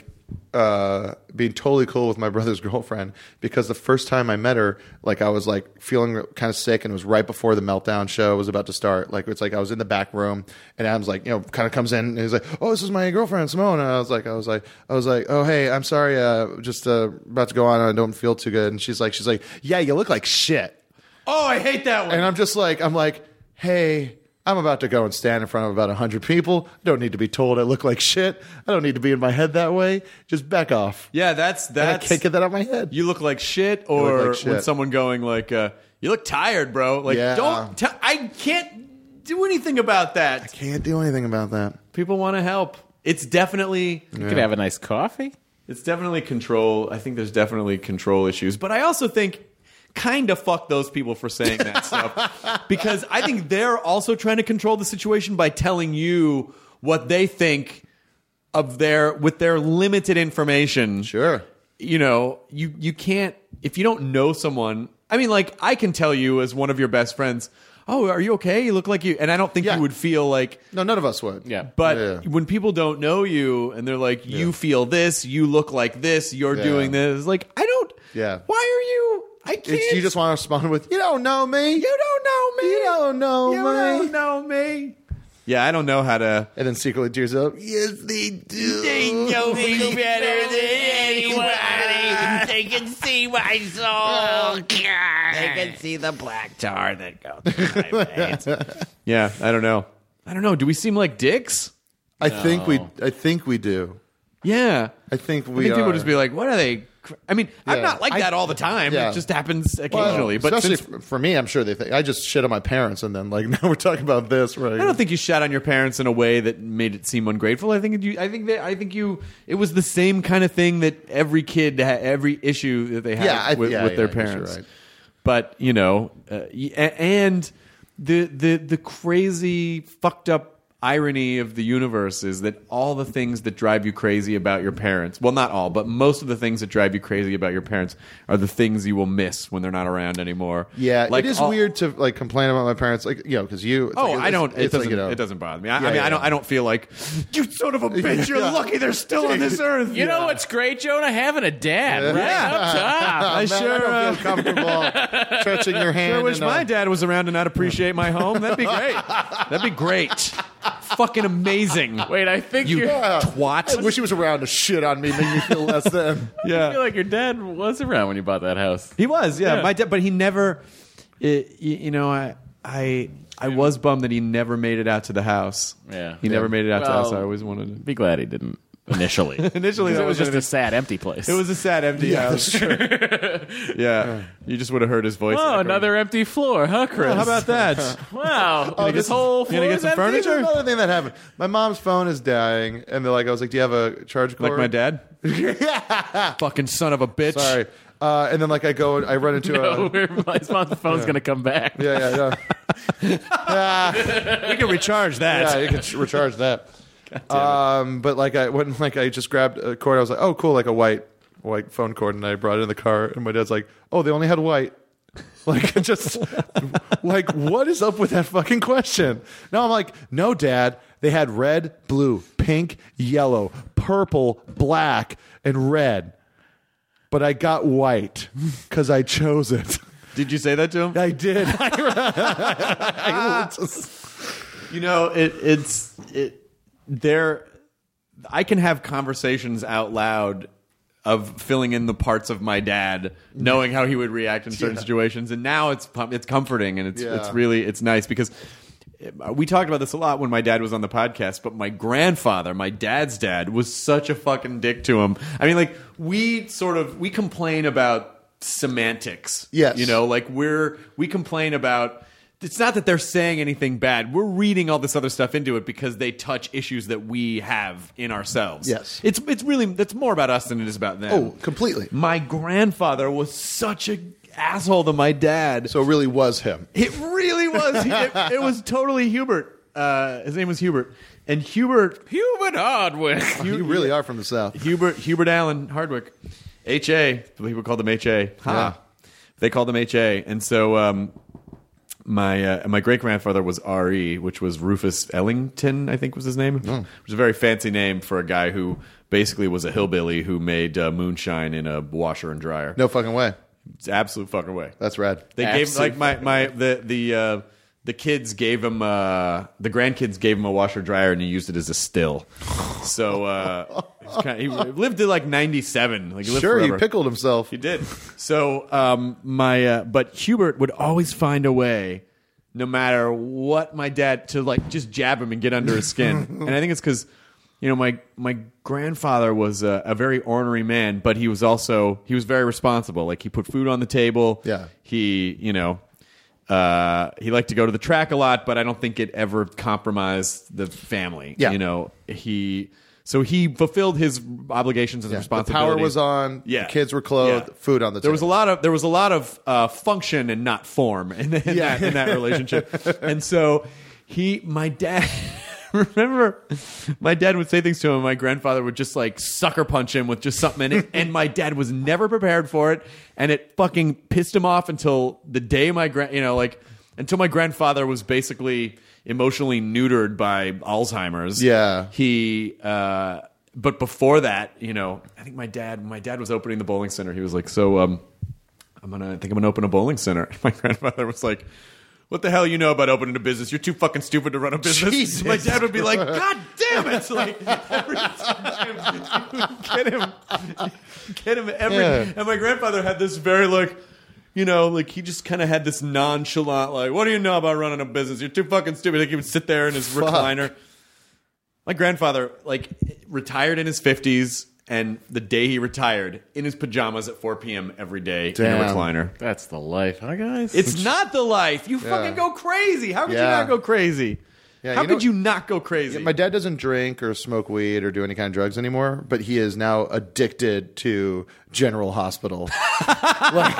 uh, being totally cool with my brother's girlfriend because the first time I met her, like I was like feeling kind of sick, and it was right before the Meltdown show was about to start. Like it's like I was in the back room, and Adam's like, you know, kind of comes in and he's like, "Oh, this is my girlfriend Simone." And I was like, I was like, I was like, "Oh, hey, I'm sorry, uh, just uh, about to go on. I don't feel too good." And she's like, she's like, "Yeah, you look like shit." Oh, I hate that one. And I'm just like, I'm like, hey, I'm about to go and stand in front of about one hundred people. Don't need to be told I look like shit. I don't need to be in my head that way. Just back off. Yeah, that's And I that's. can't get that out of my head. You look like shit, or like when shit. someone going like, uh, "You look tired, bro." Like, Yeah. don't. T- I can't do anything about that. Can't do anything about that. People want to help. It's definitely. You could have a nice coffee. It's definitely control. I think there's definitely control issues, but I also think kind of fuck those people for saying that stuff because I think they're also trying to control the situation by telling you what they think of their with their limited information. Sure. You know, you you can't if you don't know someone. I mean, like I can tell you as one of your best friends, "Oh, are you okay? You look like you," and I don't think Yeah. you would feel like. No, none of us would. Yeah. But Yeah. when people don't know you and they're like, "You Yeah. feel this, you look like this, you're Yeah. doing this," like I don't. Yeah. Why are you? I can't. It's, you just want to respond with, you don't know me. You don't know me. You don't know You me. don't know me. Yeah, I don't know how to. And then secretly to yourself, yes, they do. They know me better than anybody. They can see my soul. They can see the black tar that goes through my veins. Yeah, I don't know. I don't know. Do we seem like dicks? I think we. I think we do. Yeah, I think I we. think people are. just be like, "What are they?" cr-" I mean, I'm Yeah. not like I- that all the time. yeah. It just happens Well, occasionally. but especially since, f- for me, I'm sure they think I just shit on my parents, and then like now we're talking about this, right? I don't think you shat on your parents in a way that made it seem ungrateful. I think you. I think that. I think you. It was the same kind of thing that every kid, ha- every issue that they had Yeah, I- with, yeah, with yeah, their I guess you're parents. right. But you know, uh, y- a- and the the the crazy fucked up irony of the universe is that all the things that drive you crazy about your parents, well, not all, but most of the things that drive you crazy about your parents are the things you will miss when they're not around anymore. Yeah, like it is all- weird to like complain about my parents, like you know, because you. It's Oh, like, I don't. It's, It it's doesn't. like, you know, It doesn't bother me. I, Yeah, I mean, yeah. I don't. I don't feel like you son of a bitch. You're Yeah. lucky they're still on this earth. You know what's great, Jonah? Having a dad right Yeah. up top. I Man, sure. I don't uh, feel comfortable touching your hand. Sure wish and, uh, my dad was around and I'd appreciate my home. That'd be great. That'd be great. Fucking amazing. Wait, I think You you're. Yeah. twat. I wish he was around to shit on me, make me feel less than. I Yeah. feel like your dad was around when you bought that house. He was, yeah. Yeah. My dad, but he never. It, you, you know, I, I, I was bummed that he never made it out to the house. Yeah. he never made it out to the Well, house. I always wanted to. Be glad he didn't initially. Initially, Because that it was was just a sad, empty place. It was a sad, empty Yeah, house. that's true. Yeah, you just would have heard his voice. Oh, echoing. another empty floor, huh, Chris? Well, how about that? Wow. Oh, this this is- whole you floor gonna get is some empty? furniture? Here's another thing that happened. My mom's phone is dying, and they're like, I was like, "Do you have a charge cord?" Like my dad? Fucking son of a bitch. Sorry. Uh, and then like I go, I run into No, a. my phone's going to come back. Yeah, yeah, yeah. We can recharge that. Yeah, you can ch- recharge that. Um, but like I when like I just grabbed a cord, I was like, oh cool, like a white white phone cord, and I brought it in the car, and my dad's like, oh, they only had white. Like just like what is up with that fucking question? No, I'm like, no, Dad, they had red, blue, pink, yellow, purple, black, and red. But I got white because I chose it. Did you say that to him? I did. You know, it, it's it. There, I can have conversations out loud of filling in the parts of my dad, knowing how he would react in certain Yeah. situations, and now it's it's comforting and it's Yeah. it's really it's nice because we talked about this a lot when my dad was on the podcast. But my grandfather, my dad's dad, was such a fucking dick to him. I mean, like we sort of we complain about semantics. Yes. You know, like we're we complain about. It's not that they're saying anything bad. We're reading all this other stuff into it because they touch issues that we have in ourselves. Yes. It's it's really it's more about us than it is about them. Oh, completely. My grandfather was such a asshole to my dad. So it really was him. It really was. He, it, it was totally Hubert. Uh, his name was Hubert. And Hubert Hubert Hardwick. You really are from the South. Hubert Hubert Allen Hardwick. H A. People called him H A. Ha. Yeah. They called him H A. And so um My uh, my great grandfather was R E, which was Rufus Ellington, I think was his name. Oh. Which is a very fancy name for a guy who basically was a hillbilly who made uh, moonshine in a washer and dryer. No fucking way. It's absolute fucking way. That's rad. They Absolute gave like my my the the uh, the kids gave him uh, the grandkids gave him a washer dryer and he used it as a still. So uh, it's kinda, he lived to like ninety-seven. Like he lived Sure, forever. he pickled himself. He did. So um, my uh, but Hubert would always find a way, no matter what my dad, to like just jab him and get under his skin. And I think it's because you know my my grandfather was a, a very ornery man, but he was also he was very responsible. Like he put food on the table. Yeah. He you know. Uh, he liked to go to the track a lot, but I don't think it ever compromised the family. Yeah. You know, he so he fulfilled his obligations and Yeah. The responsibilities. power was on. Yeah. The kids were clothed. Yeah. Food on the There table. was a lot of there was a lot of uh, function and not form in, in, Yeah. that, in that relationship. And so he, my dad, remember, my dad would say things to him. My grandfather would just like sucker punch him with just something in it, and my dad was never prepared for it, and it fucking pissed him off until the day my grand, you know, like until my grandfather was basically emotionally neutered by Alzheimer's. Yeah. He. Uh, But before that, you know, I think my dad, my dad was opening the bowling center. He was like, "So, um, I'm gonna, I think I'm gonna open a bowling center." My grandfather was like, "What the hell you know about opening a business? You're too fucking stupid to run a business." Jesus. My dad would be like, "God damn it!" Like every time he would get him, get him every. Yeah. And my grandfather had this very like. You know, like he just kind of had this nonchalant, like, "What do you know about running a business? You're too fucking stupid." Like he would sit there in his Fuck. recliner. My grandfather, like, retired in his fifties, and the day he retired, in his pajamas at four p.m. every day Damn. in a recliner. That's the life, huh, guys? It's not the life. You Yeah. fucking go crazy. How could Yeah. you not go crazy? Yeah, How you know- could you not go crazy? Yeah, my dad doesn't drink or smoke weed or do any kind of drugs anymore, but he is now addicted to General Hospital. Like,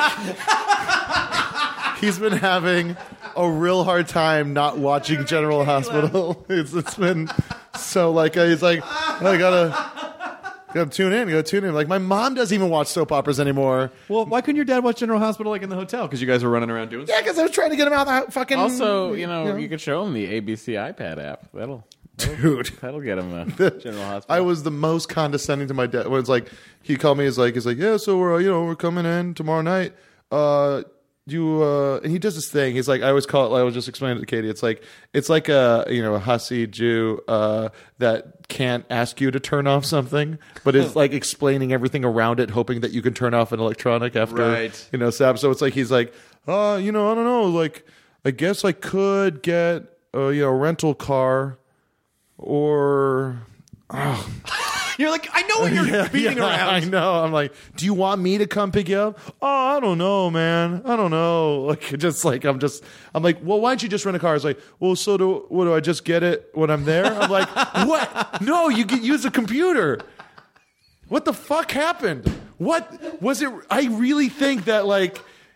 he's been having a real hard time not watching General Hospital. It's, it's been so like uh, he's like, I gotta, gotta tune in, gotta tune in. Like my mom doesn't even watch soap operas anymore. well, why couldn't your dad watch General Hospital like in the hotel? Because you guys were running around doing Yeah, because I was trying to get him out of the fucking. Also, you know, you could show them the A B C iPad app. That'll, dude. that'll get them a General Hospital. I was the most condescending to my dad. When it's like he called me, he's like, he's like, yeah, so we're uh, you know we're coming in tomorrow night. Uh, you uh, and he does this thing. He's like, I always call it. Like, I was just explaining it to Katie. It's like it's like a you know a hussy Jew uh, that can't ask you to turn off something, but it's like explaining everything around it, hoping that you can turn off an electronic after Right. you know. So so it's like he's like, uh, you know, I don't know, like I guess I could get a you know rental car. Or oh. You're like, I know what you're Yeah, beating yeah, around. I know. I'm like, do you want me to come pick you up? Oh, I don't know, man. I don't know. Like, just like I'm just. I'm like, well, why don't you just rent a car? It's like, well, so do what? Do I just get it when I'm there? I'm like, what? No, you get use a computer. What the fuck happened? What was it? I really think that like.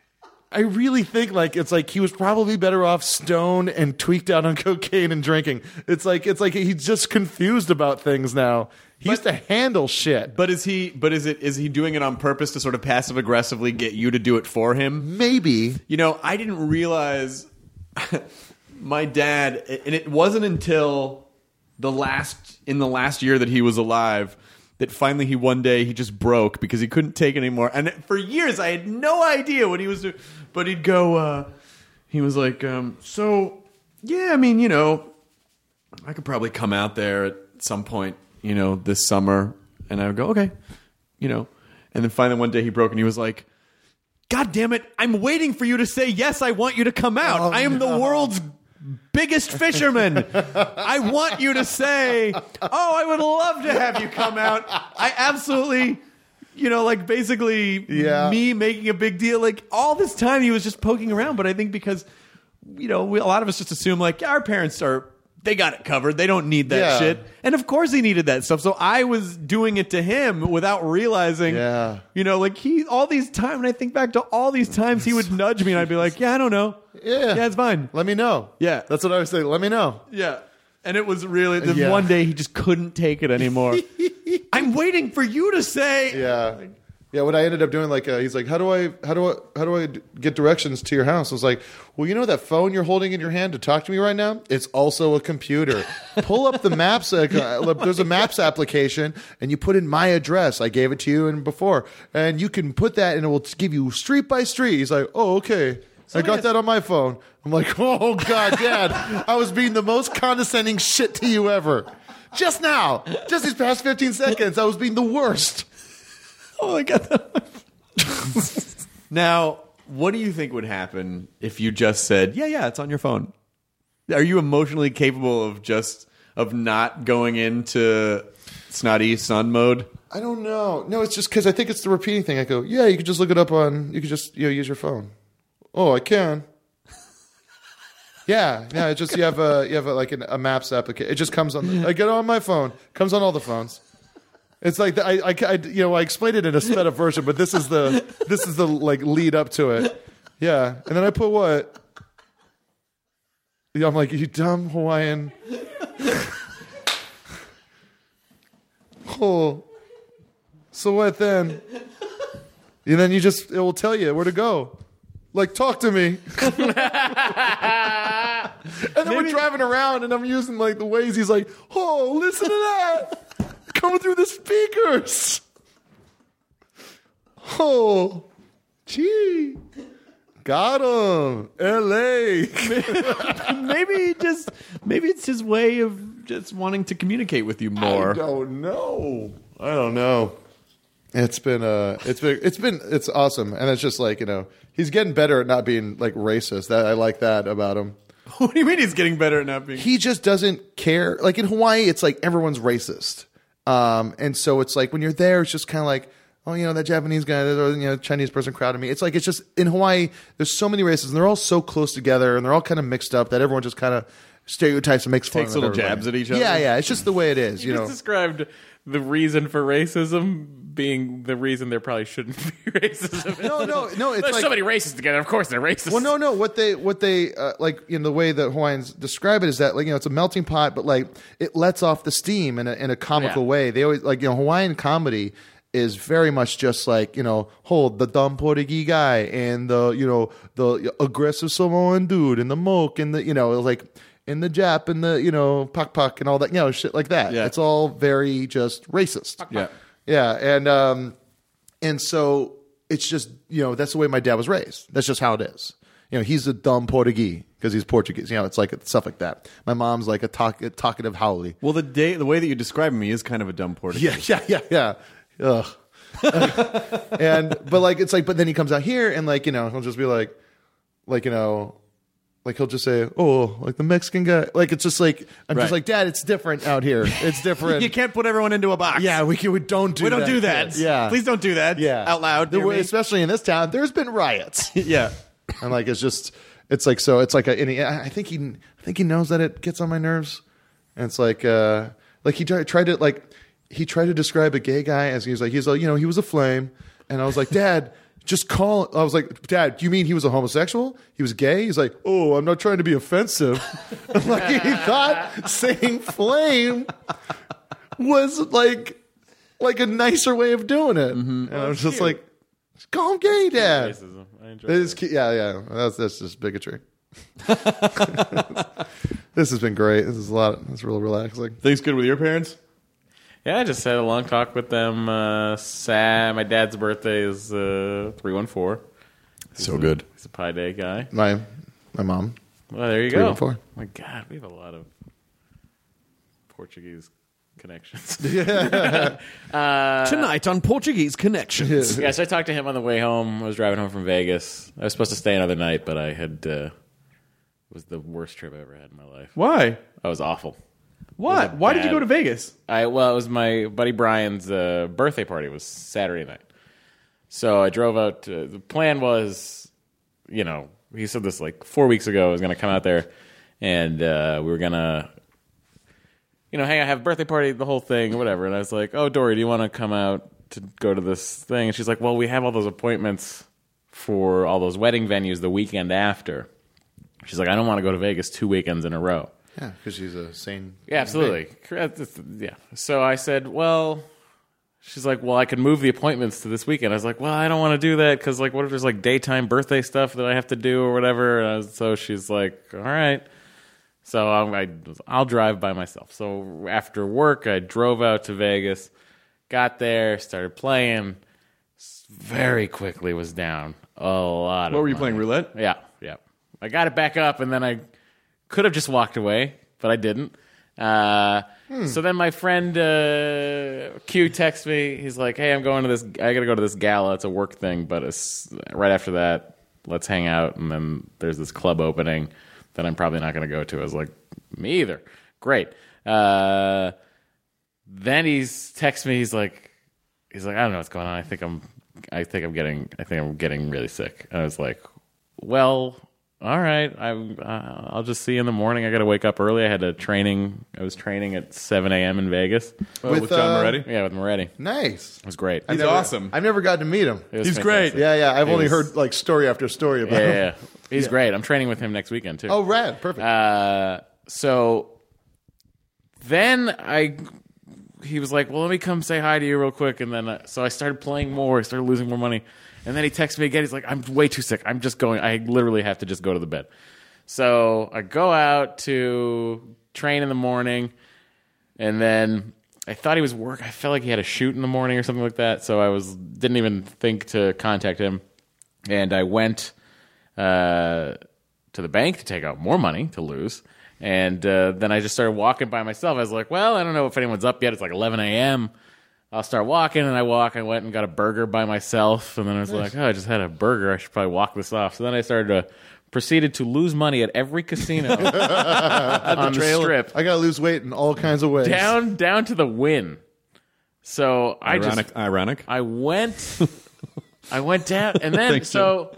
I really think like it's like he was probably better off stoned and tweaked out on cocaine and drinking. It's like it's like he's just confused about things now. He but, used to handle shit. But is he? But is it? Is he doing it on purpose to sort of passive aggressively get you to do it for him? Maybe. You know, I didn't realize my dad, and it wasn't until the last in the last year that he was alive that finally he one day he just broke because he couldn't take it anymore. And for years I had no idea what he was doing. But he'd go, uh, he was like, um, so yeah, I mean, you know, I could probably come out there at some point, you know, this summer. And I would go, okay, you know. And then finally one day he broke and he was like, God damn it, I'm waiting for you to say, yes, I want you to come out. Oh, I am no. the world's biggest fisherman. I want you to say, oh, I would love to have you come out. I absolutely, you know, like basically yeah. me making a big deal. Like all this time he was just poking around. But I think because, you know, we, a lot of us just assume like our parents are, they got it covered. They don't need that yeah. shit. And of course he needed that stuff. So I was doing it to him without realizing, yeah. you know, like he, all these times, and I think back to all these times he would nudge me and I'd be like, yeah, I don't know. Yeah. Yeah, it's fine. Let me know. Yeah. That's what I was saying. Let me know. Yeah. And it was really, the Yeah. one day he just couldn't take it anymore. I'm waiting for you to say. Yeah. Yeah, what I ended up doing, like, uh, he's like, how do I, how do I, how do I d- get directions to your house? I was like, well, you know that phone you're holding in your hand to talk to me right now? It's also a computer. Pull up the maps. Uh, there's a maps application, and you put in my address. I gave it to you and before, and you can put that, and it will give you street by street. He's like, oh, okay. I got that on my phone. I'm like, oh God, Dad, I was being the most condescending shit to you ever. Just now, just these past fifteen seconds, I was being the worst. Oh my God. Now, what do you think would happen if you just said, yeah, yeah, it's on your phone? Are you emotionally capable of just, of not going into snotty son mode? I don't know. No, it's just because I think it's the repeating thing. I go, yeah, you could just look it up on, you could just, you know, use your phone. Oh, I can. Yeah, yeah. It's just you have a, you have a, like an, a maps application. It just comes on. The, I get it on my phone. Comes on all the phones. It's like the, I, I, I, you know, I explained it in a sped up version, but this is the, this is the like lead up to it. Yeah, and then I put what? Yeah, I'm like, you dumb Hawaiian. Oh, so what then? And then you just, it will tell you where to go. Like, talk to me. And then Maybe. we're driving around, and I'm using like the Waze. He's like, oh, listen to that. Coming through the speakers. Oh, gee. Got him. L A. Maybe just, maybe it's his way of just wanting to communicate with you more. I don't know. I don't know. It's been, uh, it's been, it's been, it's awesome. And it's just like, you know, he's getting better at not being like racist. That I like that about him. What do you mean he's getting better at not being? He just doesn't care. Like in Hawaii, it's like everyone's racist. Um, and so it's like when you're there, it's just kind of like, oh, you know, that Japanese guy, or, you know, Chinese person crowded me. It's like, it's just in Hawaii, there's so many races and they're all so close together and they're all kind of mixed up that everyone just kind of stereotypes and makes fun Takes of little everybody. jabs at each other. Yeah, yeah. It's just the way it is. You, you just know, described the reason for racism being the reason there probably shouldn't be racism. No, no, no. It's There's like, so many races together. Of course, they're racist. Well, no, no. What they, what they, uh, like, in the way that Hawaiians describe it is that, like, you know, it's a melting pot, but like it lets off the steam in a, in a comical Yeah. way. They always, like, you know, Hawaiian comedy is very much just like, you know, hold the dumb Portuguese guy and the, you know, the aggressive Samoan dude and the moke and the, you know, like, in the Jap and the, you know, pak pak and all that, you know, shit like that. Yeah. It's all very just racist. Yeah. Yeah. And, um, and so it's just, you know, that's the way my dad was raised. That's just how it is. You know, he's a dumb Portuguese because he's Portuguese. You know, it's like stuff like that. My mom's like a, talk, a talkative haole. Well, the day, the way that you describe me is kind of a dumb Portuguese. Yeah, yeah, yeah, yeah. Ugh. And, but like, it's like, but then he comes out here and like, you know, he'll just be like, like, you know, like he'll just say, oh, like the Mexican guy. Like, it's just like, I'm Right. just like, Dad, it's different out here. It's different. You can't put everyone into a box. Yeah, we, can, we don't do we that. don't do that. Yeah. Please don't do that. Yeah. Out loud. There near were- me. especially in this town, there's been riots. Yeah. And like, it's just, it's like, so it's like, a, and he, I think he, I think he knows that it gets on my nerves. And it's like, uh, like he tried, tried to, like, he tried to describe a gay guy as he was like, he's like, you know, he was a flame. And I was like, Dad, just call. I was like, Dad, do you mean he was a homosexual? He was gay? He's like, oh, I'm not trying to be offensive. Like he thought saying flame was like like a nicer way of doing it. Mm-hmm. And I was just like, call him gay, Dad. Racism. I enjoy It's, that. yeah, yeah. That's that's just bigotry. This has been great. This is a lot. It's really relaxing. Things good with your parents? Yeah, I just had a long talk with them. Uh, Sam, my dad's birthday is uh, three one four. So good. He's a Pi Day guy. My my mom. Well, there you three go. one four. My God, we have a lot of Portuguese connections. uh, Tonight on Portuguese Connections. Yeah, so I talked to him on the way home. I was driving home from Vegas. I was supposed to stay another night, but I had... Uh, it was the worst trip I ever had in my life. Why? I was awful. What? Why did you bad- go to Vegas? I well, it was my buddy Brian's uh, birthday party. It was Saturday night, so I drove out. To, the plan was, you know, he said this like four weeks ago. I was going to come out there, and uh, we were gonna, you know, hang out, have a birthday party, the whole thing, whatever. And I was like, "Oh, Dory, do you want to come out to go to this thing?" And she's like, "Well, we have all those appointments for all those wedding venues the weekend after." She's like, "I don't want to go to Vegas two weekends in a row." Yeah, because she's a sane. Yeah, absolutely. Yeah. So I said, well, she's like, well, I could move the appointments to this weekend. I was like, well, I don't want to do that because, like, what if there's like daytime birthday stuff that I have to do or whatever? And I was, so she's like, all right. So I, I, I'll drive by myself. So after work, I drove out to Vegas, got there, started playing. Very quickly was down a lot. What of were you money. playing, roulette? Yeah, yeah. I got it back up, and then I could have just walked away, but I didn't. Uh, hmm. So then my friend uh, Q texts me. He's like, "Hey, I'm going to this. I got to go to this gala. It's a work thing, but it's right after that. Let's hang out." And then there's this club opening that I'm probably not going to go to. I was like, "Me either." Great. Uh, then he's texts me. He's like, "He's like, I don't know what's going on. I think I'm. I think I'm getting. I think I'm getting really sick." And I was like, "Well." All right, I, uh, I'll just see you in the morning. I got to wake up early. I had a training. I was training at seven a.m. in Vegas. Oh, with, with John uh, Moretti? Yeah, with Moretti. Nice. It was great. He's never, awesome. I've never gotten to meet him. He's fantastic. great. Yeah, yeah. I've It only was- heard like story after story about Yeah, him. yeah, yeah. He's Yeah. great. I'm training with him next weekend, too. Oh, rad. Perfect. Uh, so then I, he was like, well, let me come say hi to you real quick. And then, uh, so I started playing more. I started losing more money. And then he texted me again. He's like, I'm way too sick. I'm just going. I literally have to just go to the bed. So I go out to train in the morning, and then I thought he was work. I felt like he had a shoot in the morning or something like that. So I was didn't even think to contact him, and I went uh, to the bank to take out more money to lose, and uh, then I just started walking by myself. I was like, well, I don't know if anyone's up yet. It's like eleven a.m. I'll start walking, and I walk. I went and got a burger by myself, and then I was Nice. like, oh, I just had a burger. I should probably walk this off. So then I started to. Proceeded to lose money at every casino on the, Trail. strip, I got to lose weight in all kinds of ways. down down to the win. So I Ironic. just Ironic. I went, I went down, and then Thanks, so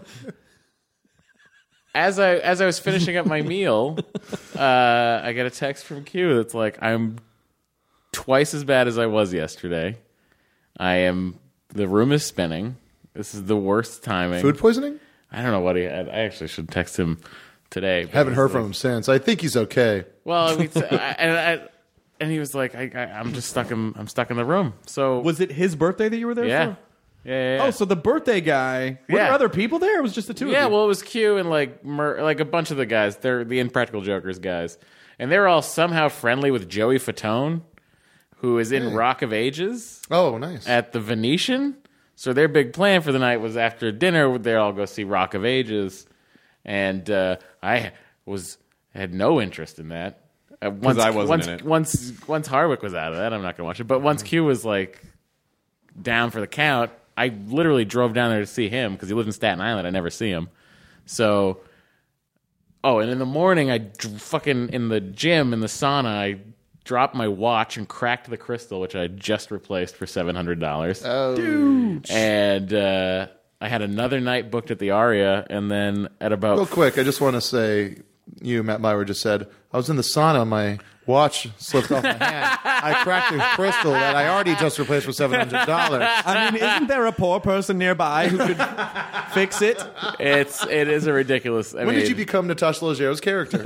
as I as I was finishing up my meal, uh, I got a text from Q that's like, I'm twice as bad as I was yesterday. I am. The room is spinning. This is the worst timing. Food poisoning? I don't know what he had. I actually should text him today. but Haven't he's heard like- from him since. I think he's okay. Well, I mean, I, and I, and he was like, I, I, "I'm just stuck in. I'm stuck in the room." So Was it his birthday that you were there yeah. for? Yeah, yeah, yeah. Oh, so the birthday guy. Were Yeah. there other people there? Or it was just the two yeah. of you? Well, it was Q and like Mur- like a bunch of the guys. They're the Impractical Jokers guys, and they're all somehow friendly with Joey Fatone, who is in Hey. Rock of Ages Oh, nice. at the Venetian. So their big plan for the night was after dinner, they'd all go see Rock of Ages, and uh, I was had no interest in that. Uh, once I wasn't once, in it. Once once Hardwick was out of that, I'm not going to watch it. But once Q was like down for the count, I literally drove down there to see him because he lived in Staten Island. I never see him. So, oh, and in the morning, I dr- fucking in the gym in the sauna, I dropped my watch and cracked the crystal, which I just replaced for seven hundred dollars. Oh, Dude. And uh, I had another night booked at the Aria, and then at about Real quick, I just want to say, you, Matt Meyer, just said, I was in the sauna. My watch slipped off my hand. I cracked a crystal that I already just replaced for seven hundred dollars. I mean, isn't there a poor person nearby who could fix it? It's it is a ridiculous. I When mean, did you become Natasha Leggero's character?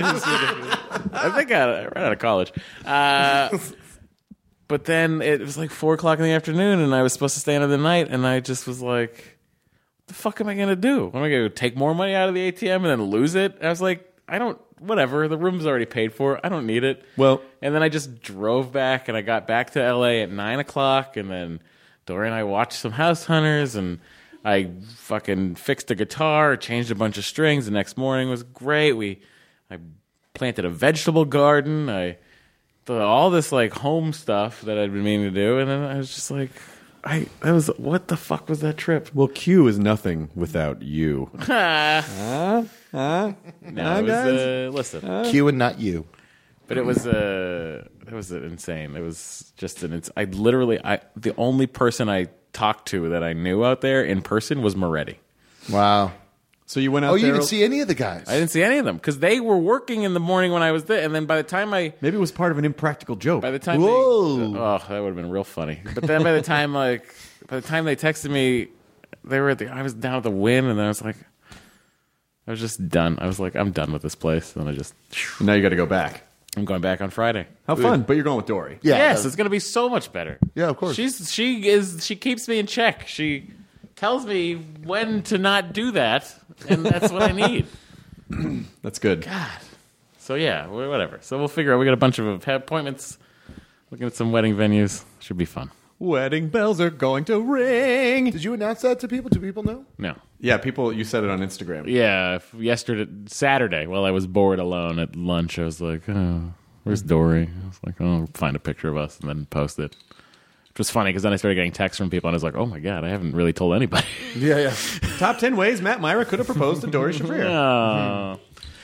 I think I, right out of college. Uh, but then it was like four o'clock in the afternoon, and I was supposed to stay another night, and I just was like, "What the fuck am I gonna do? Am I gonna take more money out of the A T M and then lose it?" And I was like, "I don't. Whatever. The room's already paid for. I don't need it." Well, and then I just drove back, and I got back to L A at nine o'clock, and then Dory and I watched some House Hunters, and I fucking fixed a guitar, changed a bunch of strings. The next morning was great. We, I planted a vegetable garden. I did all this like home stuff that I'd been meaning to do, and then I was just like, I that was what the fuck was that trip? Well, Q is nothing without you. huh? Huh? No, it was, uh, listen, uh, Q and not you. But it was uh, it was insane. It was just an. It's, I literally, I the only person I talked to that I knew out there in person was Moretti. Wow. So you went out Oh, there. you didn't see any of the guys? I didn't see any of them because they were working in the morning when I was there, and then by the time I maybe it was part of an impractical joke. By the time Whoa. They, oh, that would have been real funny. But then by the time like by the time they texted me, they were at the. I was down at the Wynn, and then I was like, I was just done. I was like, I'm done with this place, and I just. Now you got to go back. I'm going back on Friday. How fun! But you're going with Dory. Yeah, yes, uh, it's going to be so much better. Yeah, of course. She's she is she keeps me in check. She tells me when to not do that, and that's what I need. That's good. God. So yeah, wh- whatever. So we'll figure out. We got a bunch of appointments. Looking at some wedding venues. Should be fun. Wedding bells are going to ring. Did you announce that to people? Do people know? No. Yeah, people. You said it on Instagram. Yeah, f- yesterday, Saturday, while I was bored alone at lunch, I was like, oh, "Where's Dory?" I was like, "Oh, find a picture of us and then post it." Which was funny because then I started getting texts from people, and I was like, "Oh my god, I haven't really told anybody." Yeah, yeah. Top ten ways Matt Myra could have proposed to Dory Shafrir. Oh.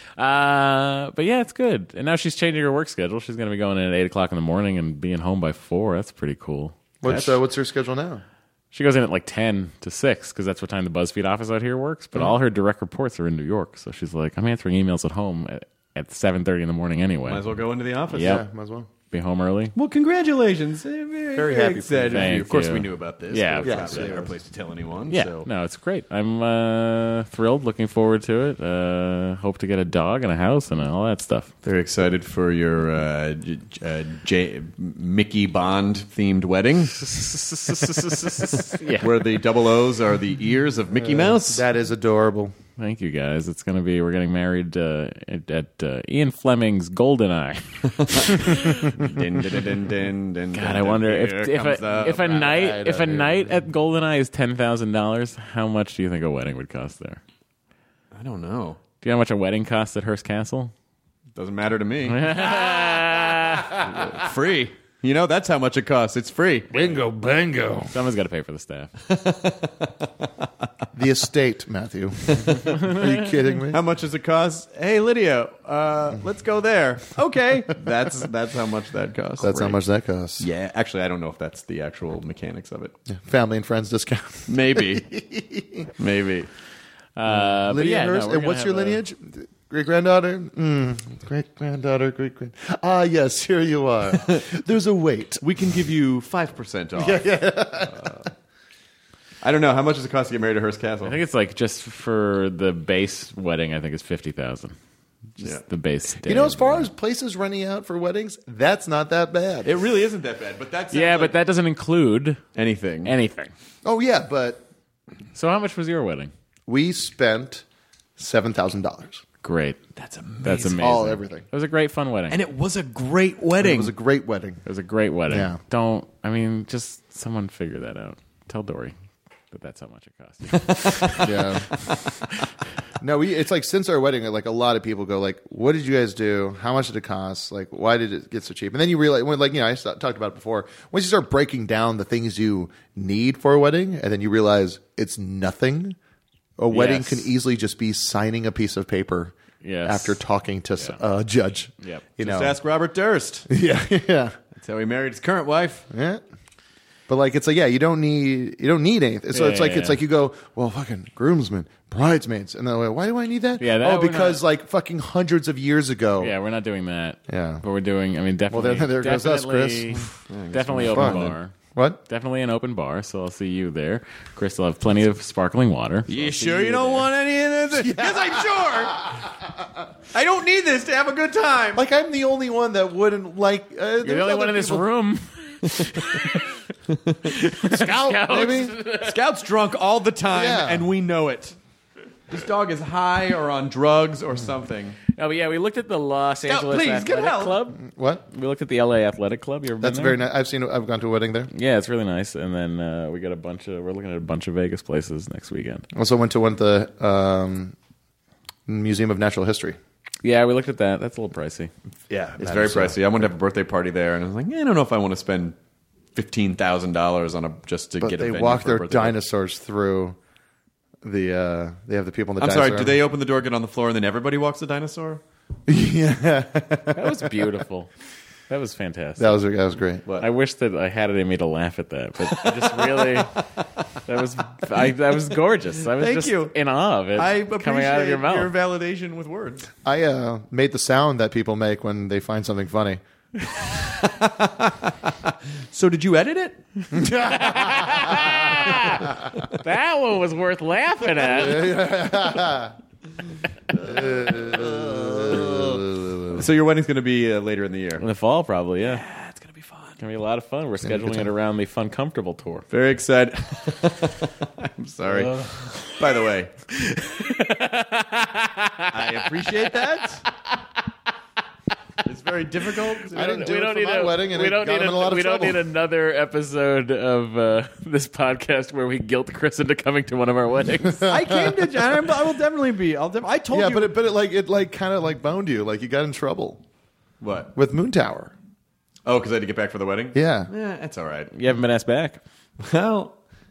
Uh, but yeah, it's good. And now she's changing her work schedule. She's going to be going in at eight o'clock in the morning and being home by four. That's pretty cool. What's uh, what's her schedule now? She goes in at like ten to six because that's what time the BuzzFeed office out here works. But mm-hmm. all her direct reports are in New York. So she's like, I'm answering emails at home at, at seven thirty in the morning anyway. Might as well go into the office. Yep. Yeah, might as well. Be home early. Well, congratulations. Very, very happy excited. for you. Of course, Thank we you. knew about this. Yeah, but it's yeah, not really yeah. our place to tell anyone. Yeah, So. no, it's great. I'm uh, thrilled, looking forward to it. Uh, hope to get a dog and a house and all that stuff. Very excited for your uh, J- uh, J- Mickey Bond themed wedding, Yeah. where the double O's are the ears of Mickey Mouse. That is adorable. Thank you, guys. It's going to be, we're getting married uh, at, at uh, Ian Fleming's Goldeneye. Din, din, din, din, din, God, din, I wonder din, if here if comes a, the if a bride night if a out here. night at Goldeneye is ten thousand dollars, how much do you think a wedding would cost there? I don't know. Do you know how much a wedding costs at Hearst Castle? Doesn't matter to me. Free. You know, that's how much it costs. It's free. Bingo, bango. Someone's got to pay for the staff. The estate, Matthew. Are you kidding me? How much does it cost? Hey, Lydia, uh, let's go there. Okay. That's that's how much that costs. That's how Great. much that costs. Yeah, actually, I don't know if that's the actual mechanics of it. Family and friends discount. Maybe. Maybe. Uh, but Lydia yeah, no, Hurst. we're and gonna what's your have a- lineage? Great granddaughter? Mm, great granddaughter, great grand. Ah, yes, here you are. There's a wait. We can give you five percent off. Yeah, yeah. Uh, I don't know. How much does it cost to get married at Hearst Castle? I think it's like just for the base wedding, I think it's fifty thousand dollars. Just Yeah. the base. You know, day. as far as places renting out for weddings, that's not that bad. It really isn't that bad, but that's Yeah, but that doesn't include anything. anything. Oh, yeah, but So how much was your wedding? we spent seven thousand dollars. Great. That's amazing. That's amazing. All, everything. It was a great, fun wedding. And it was a great wedding. It was a great wedding. It was a great wedding. Yeah. Don't, I mean, just someone figure that out. Tell Dory that that's how much it cost. Yeah. No, we. It's like since our wedding, like a lot of people go like, "What did you guys do? How much did it cost? Like, why did it get so cheap?" And then you realize, when, like you know, I st- talked about it before. Once you start breaking down the things you need for a wedding, and then you realize it's nothing. A wedding Yes. can easily just be signing a piece of paper Yes. after talking to s a judge. Yep. You Just know. ask Robert Durst. Yeah, yeah, That's how he married his current wife. yeah. But like it's like yeah, you don't need you don't need anything. So Yeah, it's like yeah, it's yeah. like you go well, fucking groomsmen, bridesmaids, and then like, why do I need that? Yeah, that oh, we're because not- like fucking hundreds of years ago. Yeah, we're not doing that. Yeah. But we're doing, I mean, Well, definitely. there, there goes us, Chris. definitely- Definitely Fun. open bar. What? Definitely an open bar, so I'll see you there. Chris will have plenty of sparkling water. So You I'll see sure you don't there. want any of this? Yes, I'm sure. I don't need this to have a good time. Like I'm the only one that wouldn't like. Uh, You're the only one in this room. Scout, maybe. Scout's drunk all the time, Yeah. and we know it. This dog is high or on drugs or something. Oh, but yeah, we looked at the Los Scout, Angeles please, get Athletic help. Club. What? We looked at the L A Athletic Club. You ever That's been very there? nice. I've seen. I've gone to a wedding there. Yeah, it's really nice. And then uh, we got a bunch of. We're looking at a bunch of Vegas places next weekend. Also went to one of the um, Museum of Natural History. Yeah, we looked at that. That's a little pricey. Yeah, It's very pricey. I wanted to have a birthday party there, and I was like, eh, I don't know if I want to spend fifteen thousand dollars on a just to But get a they venue walk for a their birthday party. dinosaurs through the. Uh, they have the people in the. I'm dinosaur sorry. Do they open the door, get on the floor, and then everybody walks the dinosaur? yeah, That was beautiful. That was fantastic. that was that was great. I wish that I had it in me to laugh at that, but I just really that was I, that was gorgeous. I was Thank just you. in awe of it I appreciate coming out of your mouth. your validation with words. I uh, made the sound that people make when they find something funny. So did you edit it? That one was worth laughing at. So your wedding's going to be uh, later in the year. In the fall, probably. Yeah, Yeah, it's going to be fun. it's gonna be a lot of fun. We're scheduling it around the Fun Comfortable tour. Very excited. I'm sorry. By the way, I appreciate that. It's very difficult. I didn't do we it don't for need my a, wedding, and we it don't got need him a, in a lot of we don't trouble. need another episode of uh, this podcast where we guilt Chris into coming to one of our weddings. I came to John. I will definitely be. I'll. Def- I told Yeah, you. but it, but it like it like kind of like boned you, like you got in trouble what? with Moon Tower. Oh, because I had to get back for the wedding. Yeah, Yeah, that's all right. You haven't been asked back. Well,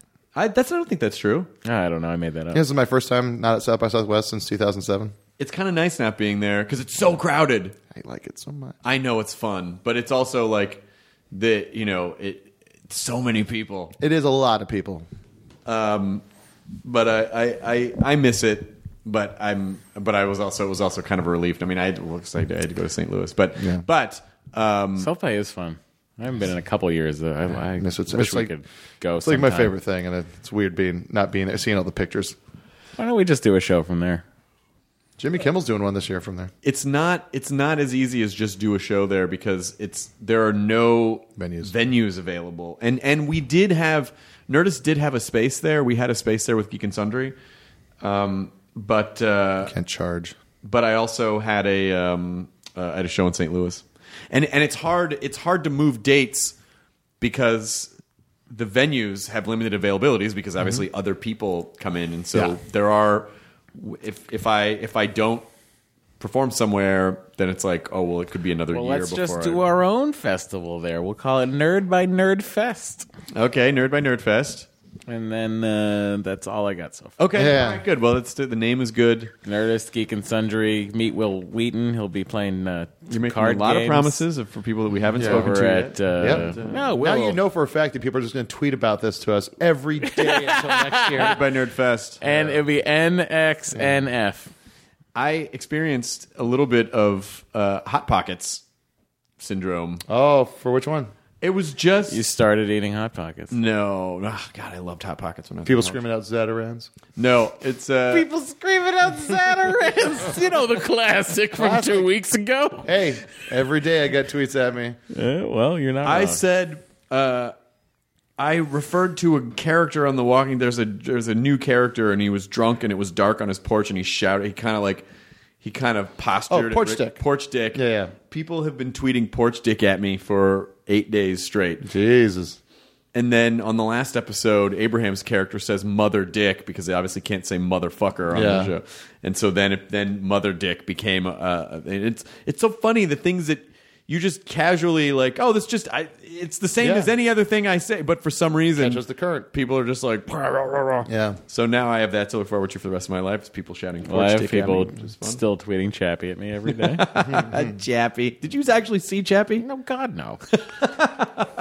I that's. I don't think that's true. I don't know. I made that up. this is my first time not at South by Southwest since two thousand seven. It's kind of nice not being there because it's so crowded. I like it so much. I know it's fun, but it's also like the you know it. It's so many people. It is a lot of people. Um, but I, I, I, I miss it. But I'm. But I was also. It was also kind of a relief. I mean, I had, well, 'cause I had to go to Saint Louis. But. Yeah. But. Um, South by is fun. I haven't been in a couple years. Though. I, I Miss it. wish It's we like- could go. It's like my sometime. favorite thing, and it's weird being not being there, seeing all the pictures. Why don't we just do a show from there? Jimmy Kimmel's doing one this year from there. it's not. It's not as easy as just do a show there because it's there are no Venues. venues available. And and we did have Nerdist did have a space there. We had a space there with Geek and Sundry. Um, but uh, Can't charge. but I also had a um, uh, I had a show in Saint Louis, and and it's hard it's hard to move dates because the venues have limited availabilities because obviously other people come in, and so Yeah. there are if if I if I don't perform somewhere, then it's like oh well it could be another Well, year let's before just I- do our own festival there. We'll call it Nerd by Nerd Fest, okay Nerd by Nerd Fest. and then uh, that's all I got so far. Okay, Yeah. all right, good. Well, it's the name is good. Nerdist, Geek and Sundry. Meet Will Wheaton. He'll be playing uh, You're making card a lot games of promises for people that we haven't spoken over to at. yet. Uh, Yep. No, Will. Now you know for a fact that people are just going to tweet about this to us every day until next year. Nerd by Nerd Fest. And it'll be N X N F. I experienced a little bit of uh, Hot Pockets syndrome. Oh, for which one? It was just You started eating Hot Pockets. no. Oh, God, I loved Hot Pockets when I was People in college. screaming out Zatarans. No, it's uh, People screaming out Zatarans. You know the classic from two weeks ago. Hey, every day I get tweets at me. Uh, well, you're not. I wrong. said uh, I referred to a character on The Walking. There's a there's a new character, and he was drunk, and it was dark on his porch, and he shouted. He kind of like he kind of postured. Oh, porch at- dick. Porch dick. Yeah, yeah. People have been tweeting porch dick at me for eight days straight. Jesus. And then on the last episode, Abraham's character says "mother dick" because they obviously can't say "motherfucker" on Yeah. the show, and so then it, then "mother dick" became. Uh, and it's it's so funny the things that you just casually like. Oh, this just I, it's the same Yeah. as any other thing I say, but for some reason, Catches the current. people are just like. "Rah, rah, rah, rah." Yeah. So now I have that to look forward to for the rest of my life. Is people shouting "porch Well, I have dick" at people me, which is fun. still tweeting Chappie at me every day. Chappie. Did you actually see Chappie? No, God, no. I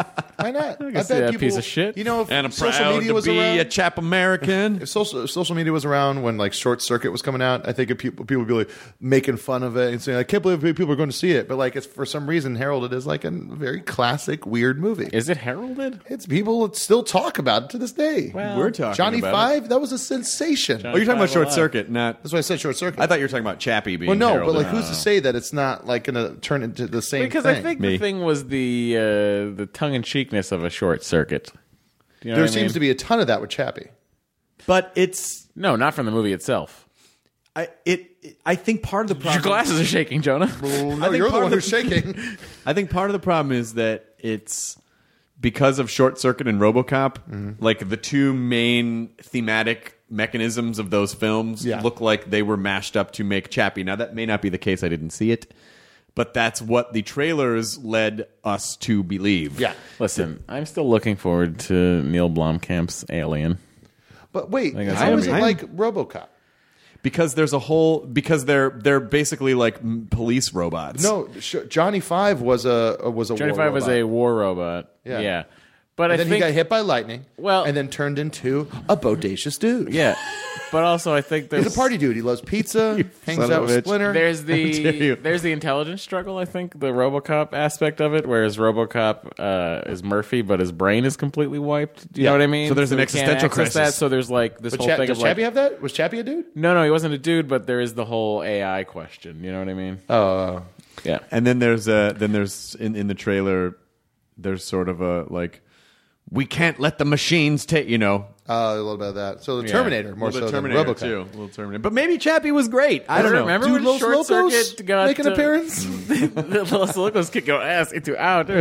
Why not? I can see that piece of shit. You know, if And I'm social proud media to was be around, a Chap American. if social if social media was around when like Short Circuit was coming out, I think if people people would be like making fun of it and saying, "I can't believe people are going to see it," but like it's for some reason heralded as like a very classic weird movie. Is it heralded? It's people still talk about it to this day. Well, We're talking Johnny about Five, that was a sensation. Johnny Oh, you're talking about Five Short Alive. Circuit, not. That's why I said Short Circuit. I thought you were talking about Chappie being. well, no, heralded. but like, who's to say that it's not like going to turn into the same Because thing? I think Me. the thing was the uh, the tongue in cheekness of a Short Circuit. Do you know there what I seems mean? to be a ton of that with Chappie. But it's. No, not from the movie itself. I it. it- I think part of the Your problem. glasses are shaking, Jonah. Well, no, I think you're the part one of who's the- shaking. I think part of the problem is that it's because of Short Circuit and RoboCop. Mm-hmm. Like the two main thematic mechanisms of those films Yeah. look like they were mashed up to make Chappie. Now that may not be the case. I didn't see it, but that's what the trailers led us to believe. Yeah. Listen, I'm still looking forward to Neil Blomkamp's Alien. But wait, think that's how gonna is be- it like RoboCop? Because there's a whole because they're they're basically like m- police robots. No, sh- Johnny Five was a was a Johnny war Five was robot. a war robot. Yeah. Yeah. But And I then think he got hit by lightning. Well- and then turned into a bodacious dude. Yeah. But also I think there's He's a party dude. He loves pizza. hangs son out of with a bitch. Splinter. There's dare you. the there's the intelligence struggle, I think, the RoboCop aspect of it, whereas RoboCop uh, is Murphy, but his brain is completely wiped. Do you Yeah. know what I mean? So there's an he can't existential access crisis. That, so there's like this But whole Cha- thing does of like, Chappie have that? Was Chappie a dude? no, no, he wasn't a dude, but there is the whole A I question. You know what I mean? Oh, Yeah. And then there's a then there's in, in the trailer there's sort of a like we can't let the machines take you know uh, a little bit of that. So the Yeah. Terminator more a little so bit Terminator than RoboCop. too, a little Terminator. But maybe Chappie was great. I don't know. Remember Dude, when Los Short Locos Circuit got make an uh, appearance? the Los Locos kick your ass into outer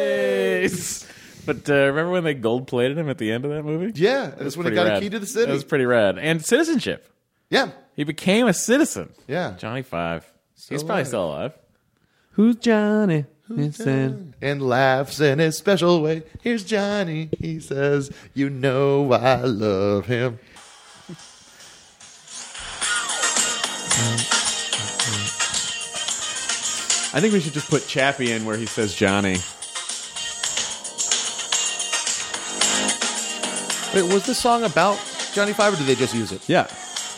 space. But uh, remember when they gold plated him at the end of that movie? Yeah, That that's was when he pretty got rad. a key to the That city. was pretty rad. And citizenship. Yeah, He became a citizen. yeah. Johnny Five. He's alive. probably still alive. Who's Johnny? He said. And laughs in his special way. Here's Johnny. He says, "You know I love him." I think we should just put Chappie in where he says Johnny. Wait, was this song about Johnny Five, or did they just use it? Yeah.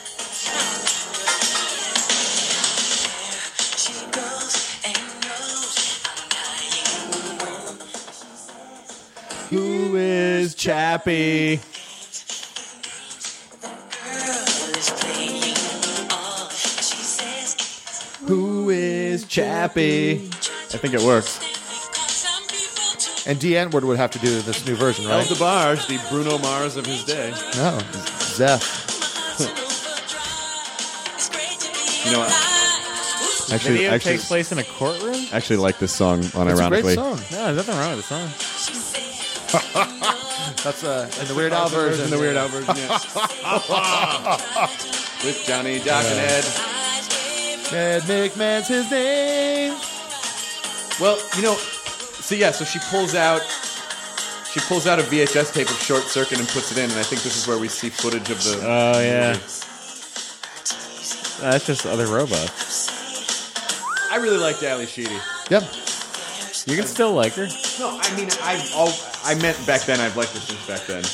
Who is Chappie? Who is Chappie? I think it works. And Dee Antwoord would have to do this new version, El right? DeBarge, the Bruno Mars of his day. No, Zeph. You know what? The Actually, video actually, takes place in a courtroom? actually like this song, It's a unironically. great song. No, there's nothing wrong with the song. That's uh, in the Weird Al version. In the Weird Al version, yeah. With Johnny Jock and Ed. Ed McMahon's his name. Well, you know, so yeah, so she pulls out, she pulls out a V H S tape of Short Circuit and puts it in, and I think this is where we see footage of the. Oh, yeah. That's just other robots. I really liked Ali Sheedy. Yep. You can still like her. No, I mean, I've all, I meant back then. I've liked her since back then.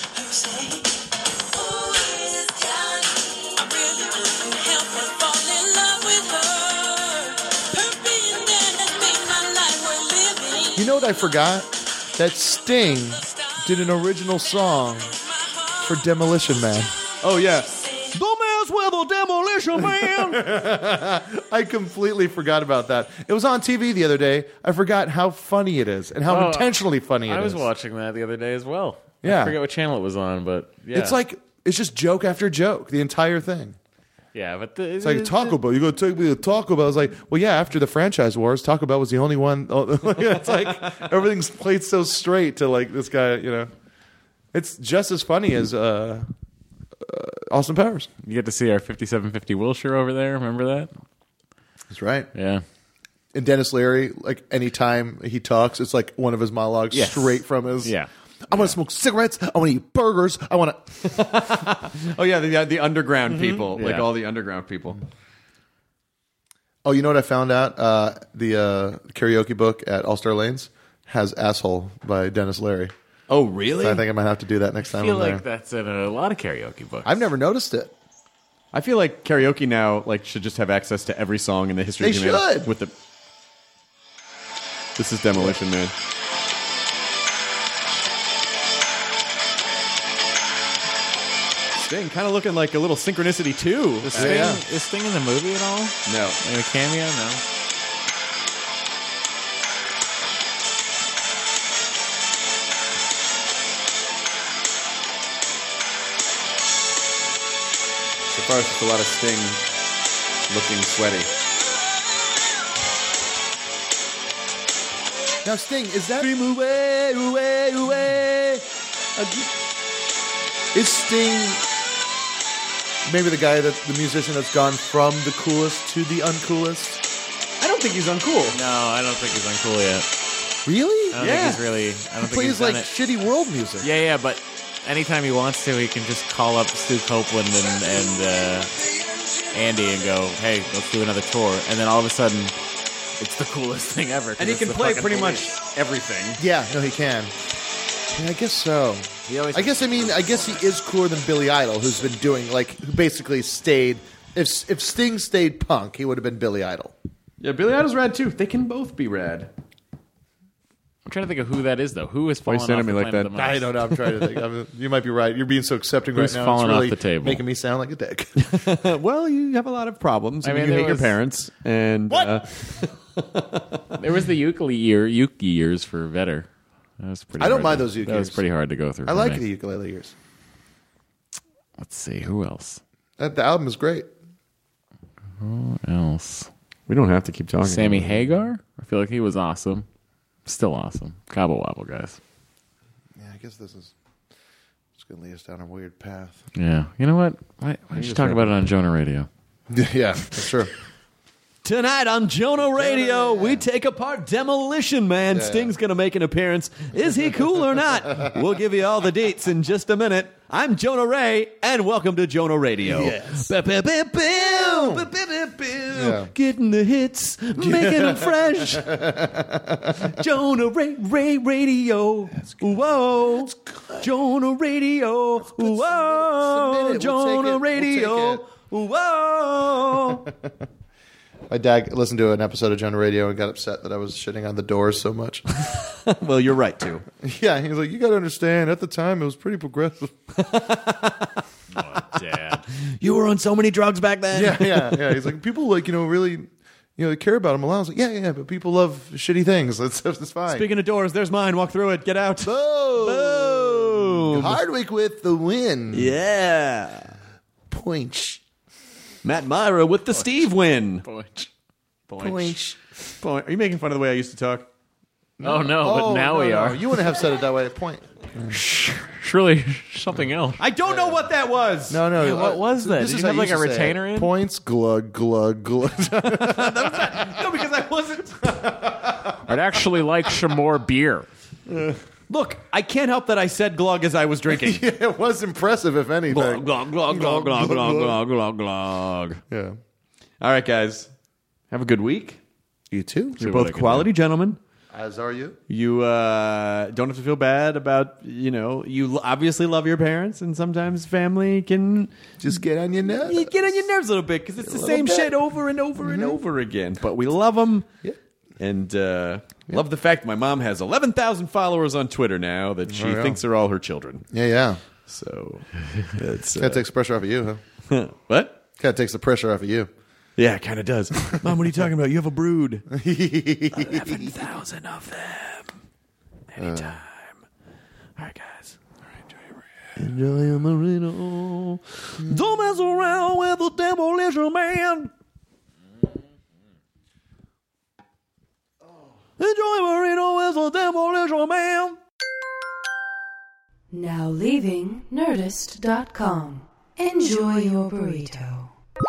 You know what I forgot? That Sting did an original song for Demolition Man. Oh yeah. Don't mess with a Demolition Man. I completely forgot about that. It was on T V the other day. I forgot how funny it is and how Oh, intentionally funny it is. I was watching that the other day as well. Yeah. I forget what channel it was on, but yeah. It's like it's just joke after joke, the entire thing. yeah, but the, It's like Taco Bell. You go take me to Taco Bell. I was like, well, yeah. After the franchise wars, Taco Bell was the only one. It's like everything's played so straight to like this guy. You know, it's just as funny as uh, uh, Austin Powers. You get to see our fifty-seven fifty Wilshire over there. Remember that? That's right. Yeah. And Dennis Leary, like anytime he talks, it's like one of his monologues Yes. straight from his. Yeah. I want to smoke cigarettes. I want to eat burgers. I want to. Oh yeah, the the underground people, like Yeah. all the underground people. Oh, you know what I found out? Uh, the uh, karaoke book at All Star Lanes has Asshole by Dennis Leary. Oh, really? So I think I might have to do that next I time feel I'm like there. that's in a lot of karaoke books. I've never noticed it. I feel like karaoke now like should just have access to every song in the history They of humanity. should. With the This is Demolition Man. Sting kind of looking like a little Synchronicity too. Is Sting, yeah. is Sting in the movie at all? No. In a cameo? No. So far, it's just a lot of Sting looking sweaty. Now, Sting, is that... Away, away, away. Is Sting maybe the guy, that the musician that's gone from the coolest to the uncoolest? I don't think he's uncool. No, I don't think he's uncool yet. Really? I don't Yeah. think he's really. I don't He think he's plays done like it. shitty world music. Yeah, yeah, but anytime he wants to, he can just call up Stu Copeland and, and uh, Andy and go, "Hey, let's do another tour." And then all of a sudden, it's the coolest thing ever. 'cause And he it's can the play fucking pretty police. much everything. Yeah, no, he can. Yeah, I guess so. He always I guess I mean I guess he is cooler than Billy Idol, who's been doing like who basically stayed. If if Sting stayed punk, he would have been Billy Idol. Yeah, Billy Idol's rad too. They can both be rad. I'm trying to think of who that is, though. Who is Why you falling staring off at me the like planet that? the most? I don't know. I'm trying to think. I mean, you might be right. You're being so accepting Who's right now. falling it's off really the table? making me sound like a dick. Well, you have a lot of problems. I I mean, mean, you there hate your was- parents, and What? Uh, There was the ukulele year, uke years for Vedder. That was pretty. I don't hard mind to- those uke That was years. pretty hard to go through. I for like me. the ukulele years. Let's see who else. That, the album is great. Who else? we don't have to keep talking. Sammy about it. Hagar. I feel like he was awesome. Still awesome. Cobble Wobble guys. Yeah, I guess this is just going to lead us down a weird path. Yeah. You know what? Why, why don't you just talk wrap about it on Jonah Radio? Yeah, that's true. Tonight on Jonah Radio, we take apart Demolition Man. Yeah. Sting's going to make an appearance. Is he cool or not? We'll give you all the deets in just a minute. I'm Jonah Ray, and welcome to Jonah Radio. Yes. Ba- ba- ba- boo, ba- ba- ba- boo. Yeah. Getting the hits, making them fresh. Jonah Ray, Ray Radio. Whoa. Jonah Radio. Submit it. Whoa. We'll take it. Jonah We'll Radio. take Whoa. My dad listened to an episode of Jonah Radio and got upset that I was shitting on the Doors so much. Well, you're right, too. Yeah, he was like, you got to understand, at the time, it was pretty progressive. Oh, Dad. You were on so many drugs back then. Yeah, yeah, yeah. He's like, people, like, you know, really, you know, they care about him a lot. I was like, yeah, yeah, but people love shitty things. That's, that's fine. Speaking of doors, there's mine. Walk through it. Get out. Boom! Boom. Hardwick with the win. Yeah. Points. Matt Myra with the Steve win. Point. Points. Point. Are you making fun of the way I used to talk? Oh, no, but Oh, now no, we no. are. You wouldn't have said it that way. Point. Surely something else. I don't know what that was. No, no. Yeah, what uh, was that? this Did is you have how like a used to say retainer it. in? Points, glug, glug, glug. No, because I wasn't. I'd actually like some more beer. Look, I can't help that I said glug as I was drinking. Yeah, it was impressive, if anything. glug, glug, glug, glug, glug, glug, glug, glug, glug. Yeah. All right, guys. Have a good week. You too. You're what I both can quality gentlemen. As are you. You uh, don't have to feel bad about, you know, you l- obviously love your parents, and sometimes family can Just get on your nerves. you get on your nerves a little bit because it's the little same bit. shit over and over and over again. But we love them. Yeah. And uh, love the fact my mom has eleven thousand followers on Twitter now that she Oh, yeah. thinks are all her children. Yeah, yeah. So it's That uh, takes the pressure off of you, huh? what? Kind of takes the pressure off of you. Yeah, it kind of does. Mom, what are you talking about? You have a brood. eleven thousand of them. Anytime. All right, guys. All right, enjoy your Enjoy your Marino. Don't mess around with the Demolition Man. Enjoy Marino with the Demolition Man. Now leaving Nerdist dot com. Enjoy your burrito.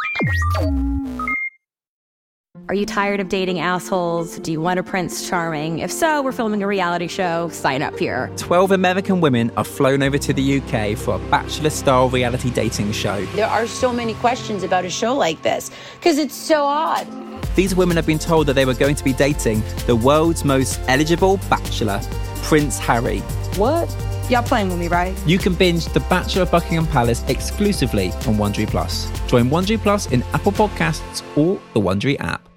Are you tired of dating assholes? Do you want a Prince Charming? If so, we're filming a reality show. Sign up here. twelve American women are flown over to the U K for a bachelor-style reality dating show. There are so many questions about a show like this because it's so odd. These women have been told that they were going to be dating the world's most eligible bachelor, Prince Harry. What? Y'all playing with me, right? You can binge The Bachelor of Buckingham Palace exclusively on Wondery Plus. Join Wondery Plus in Apple Podcasts or the Wondery app.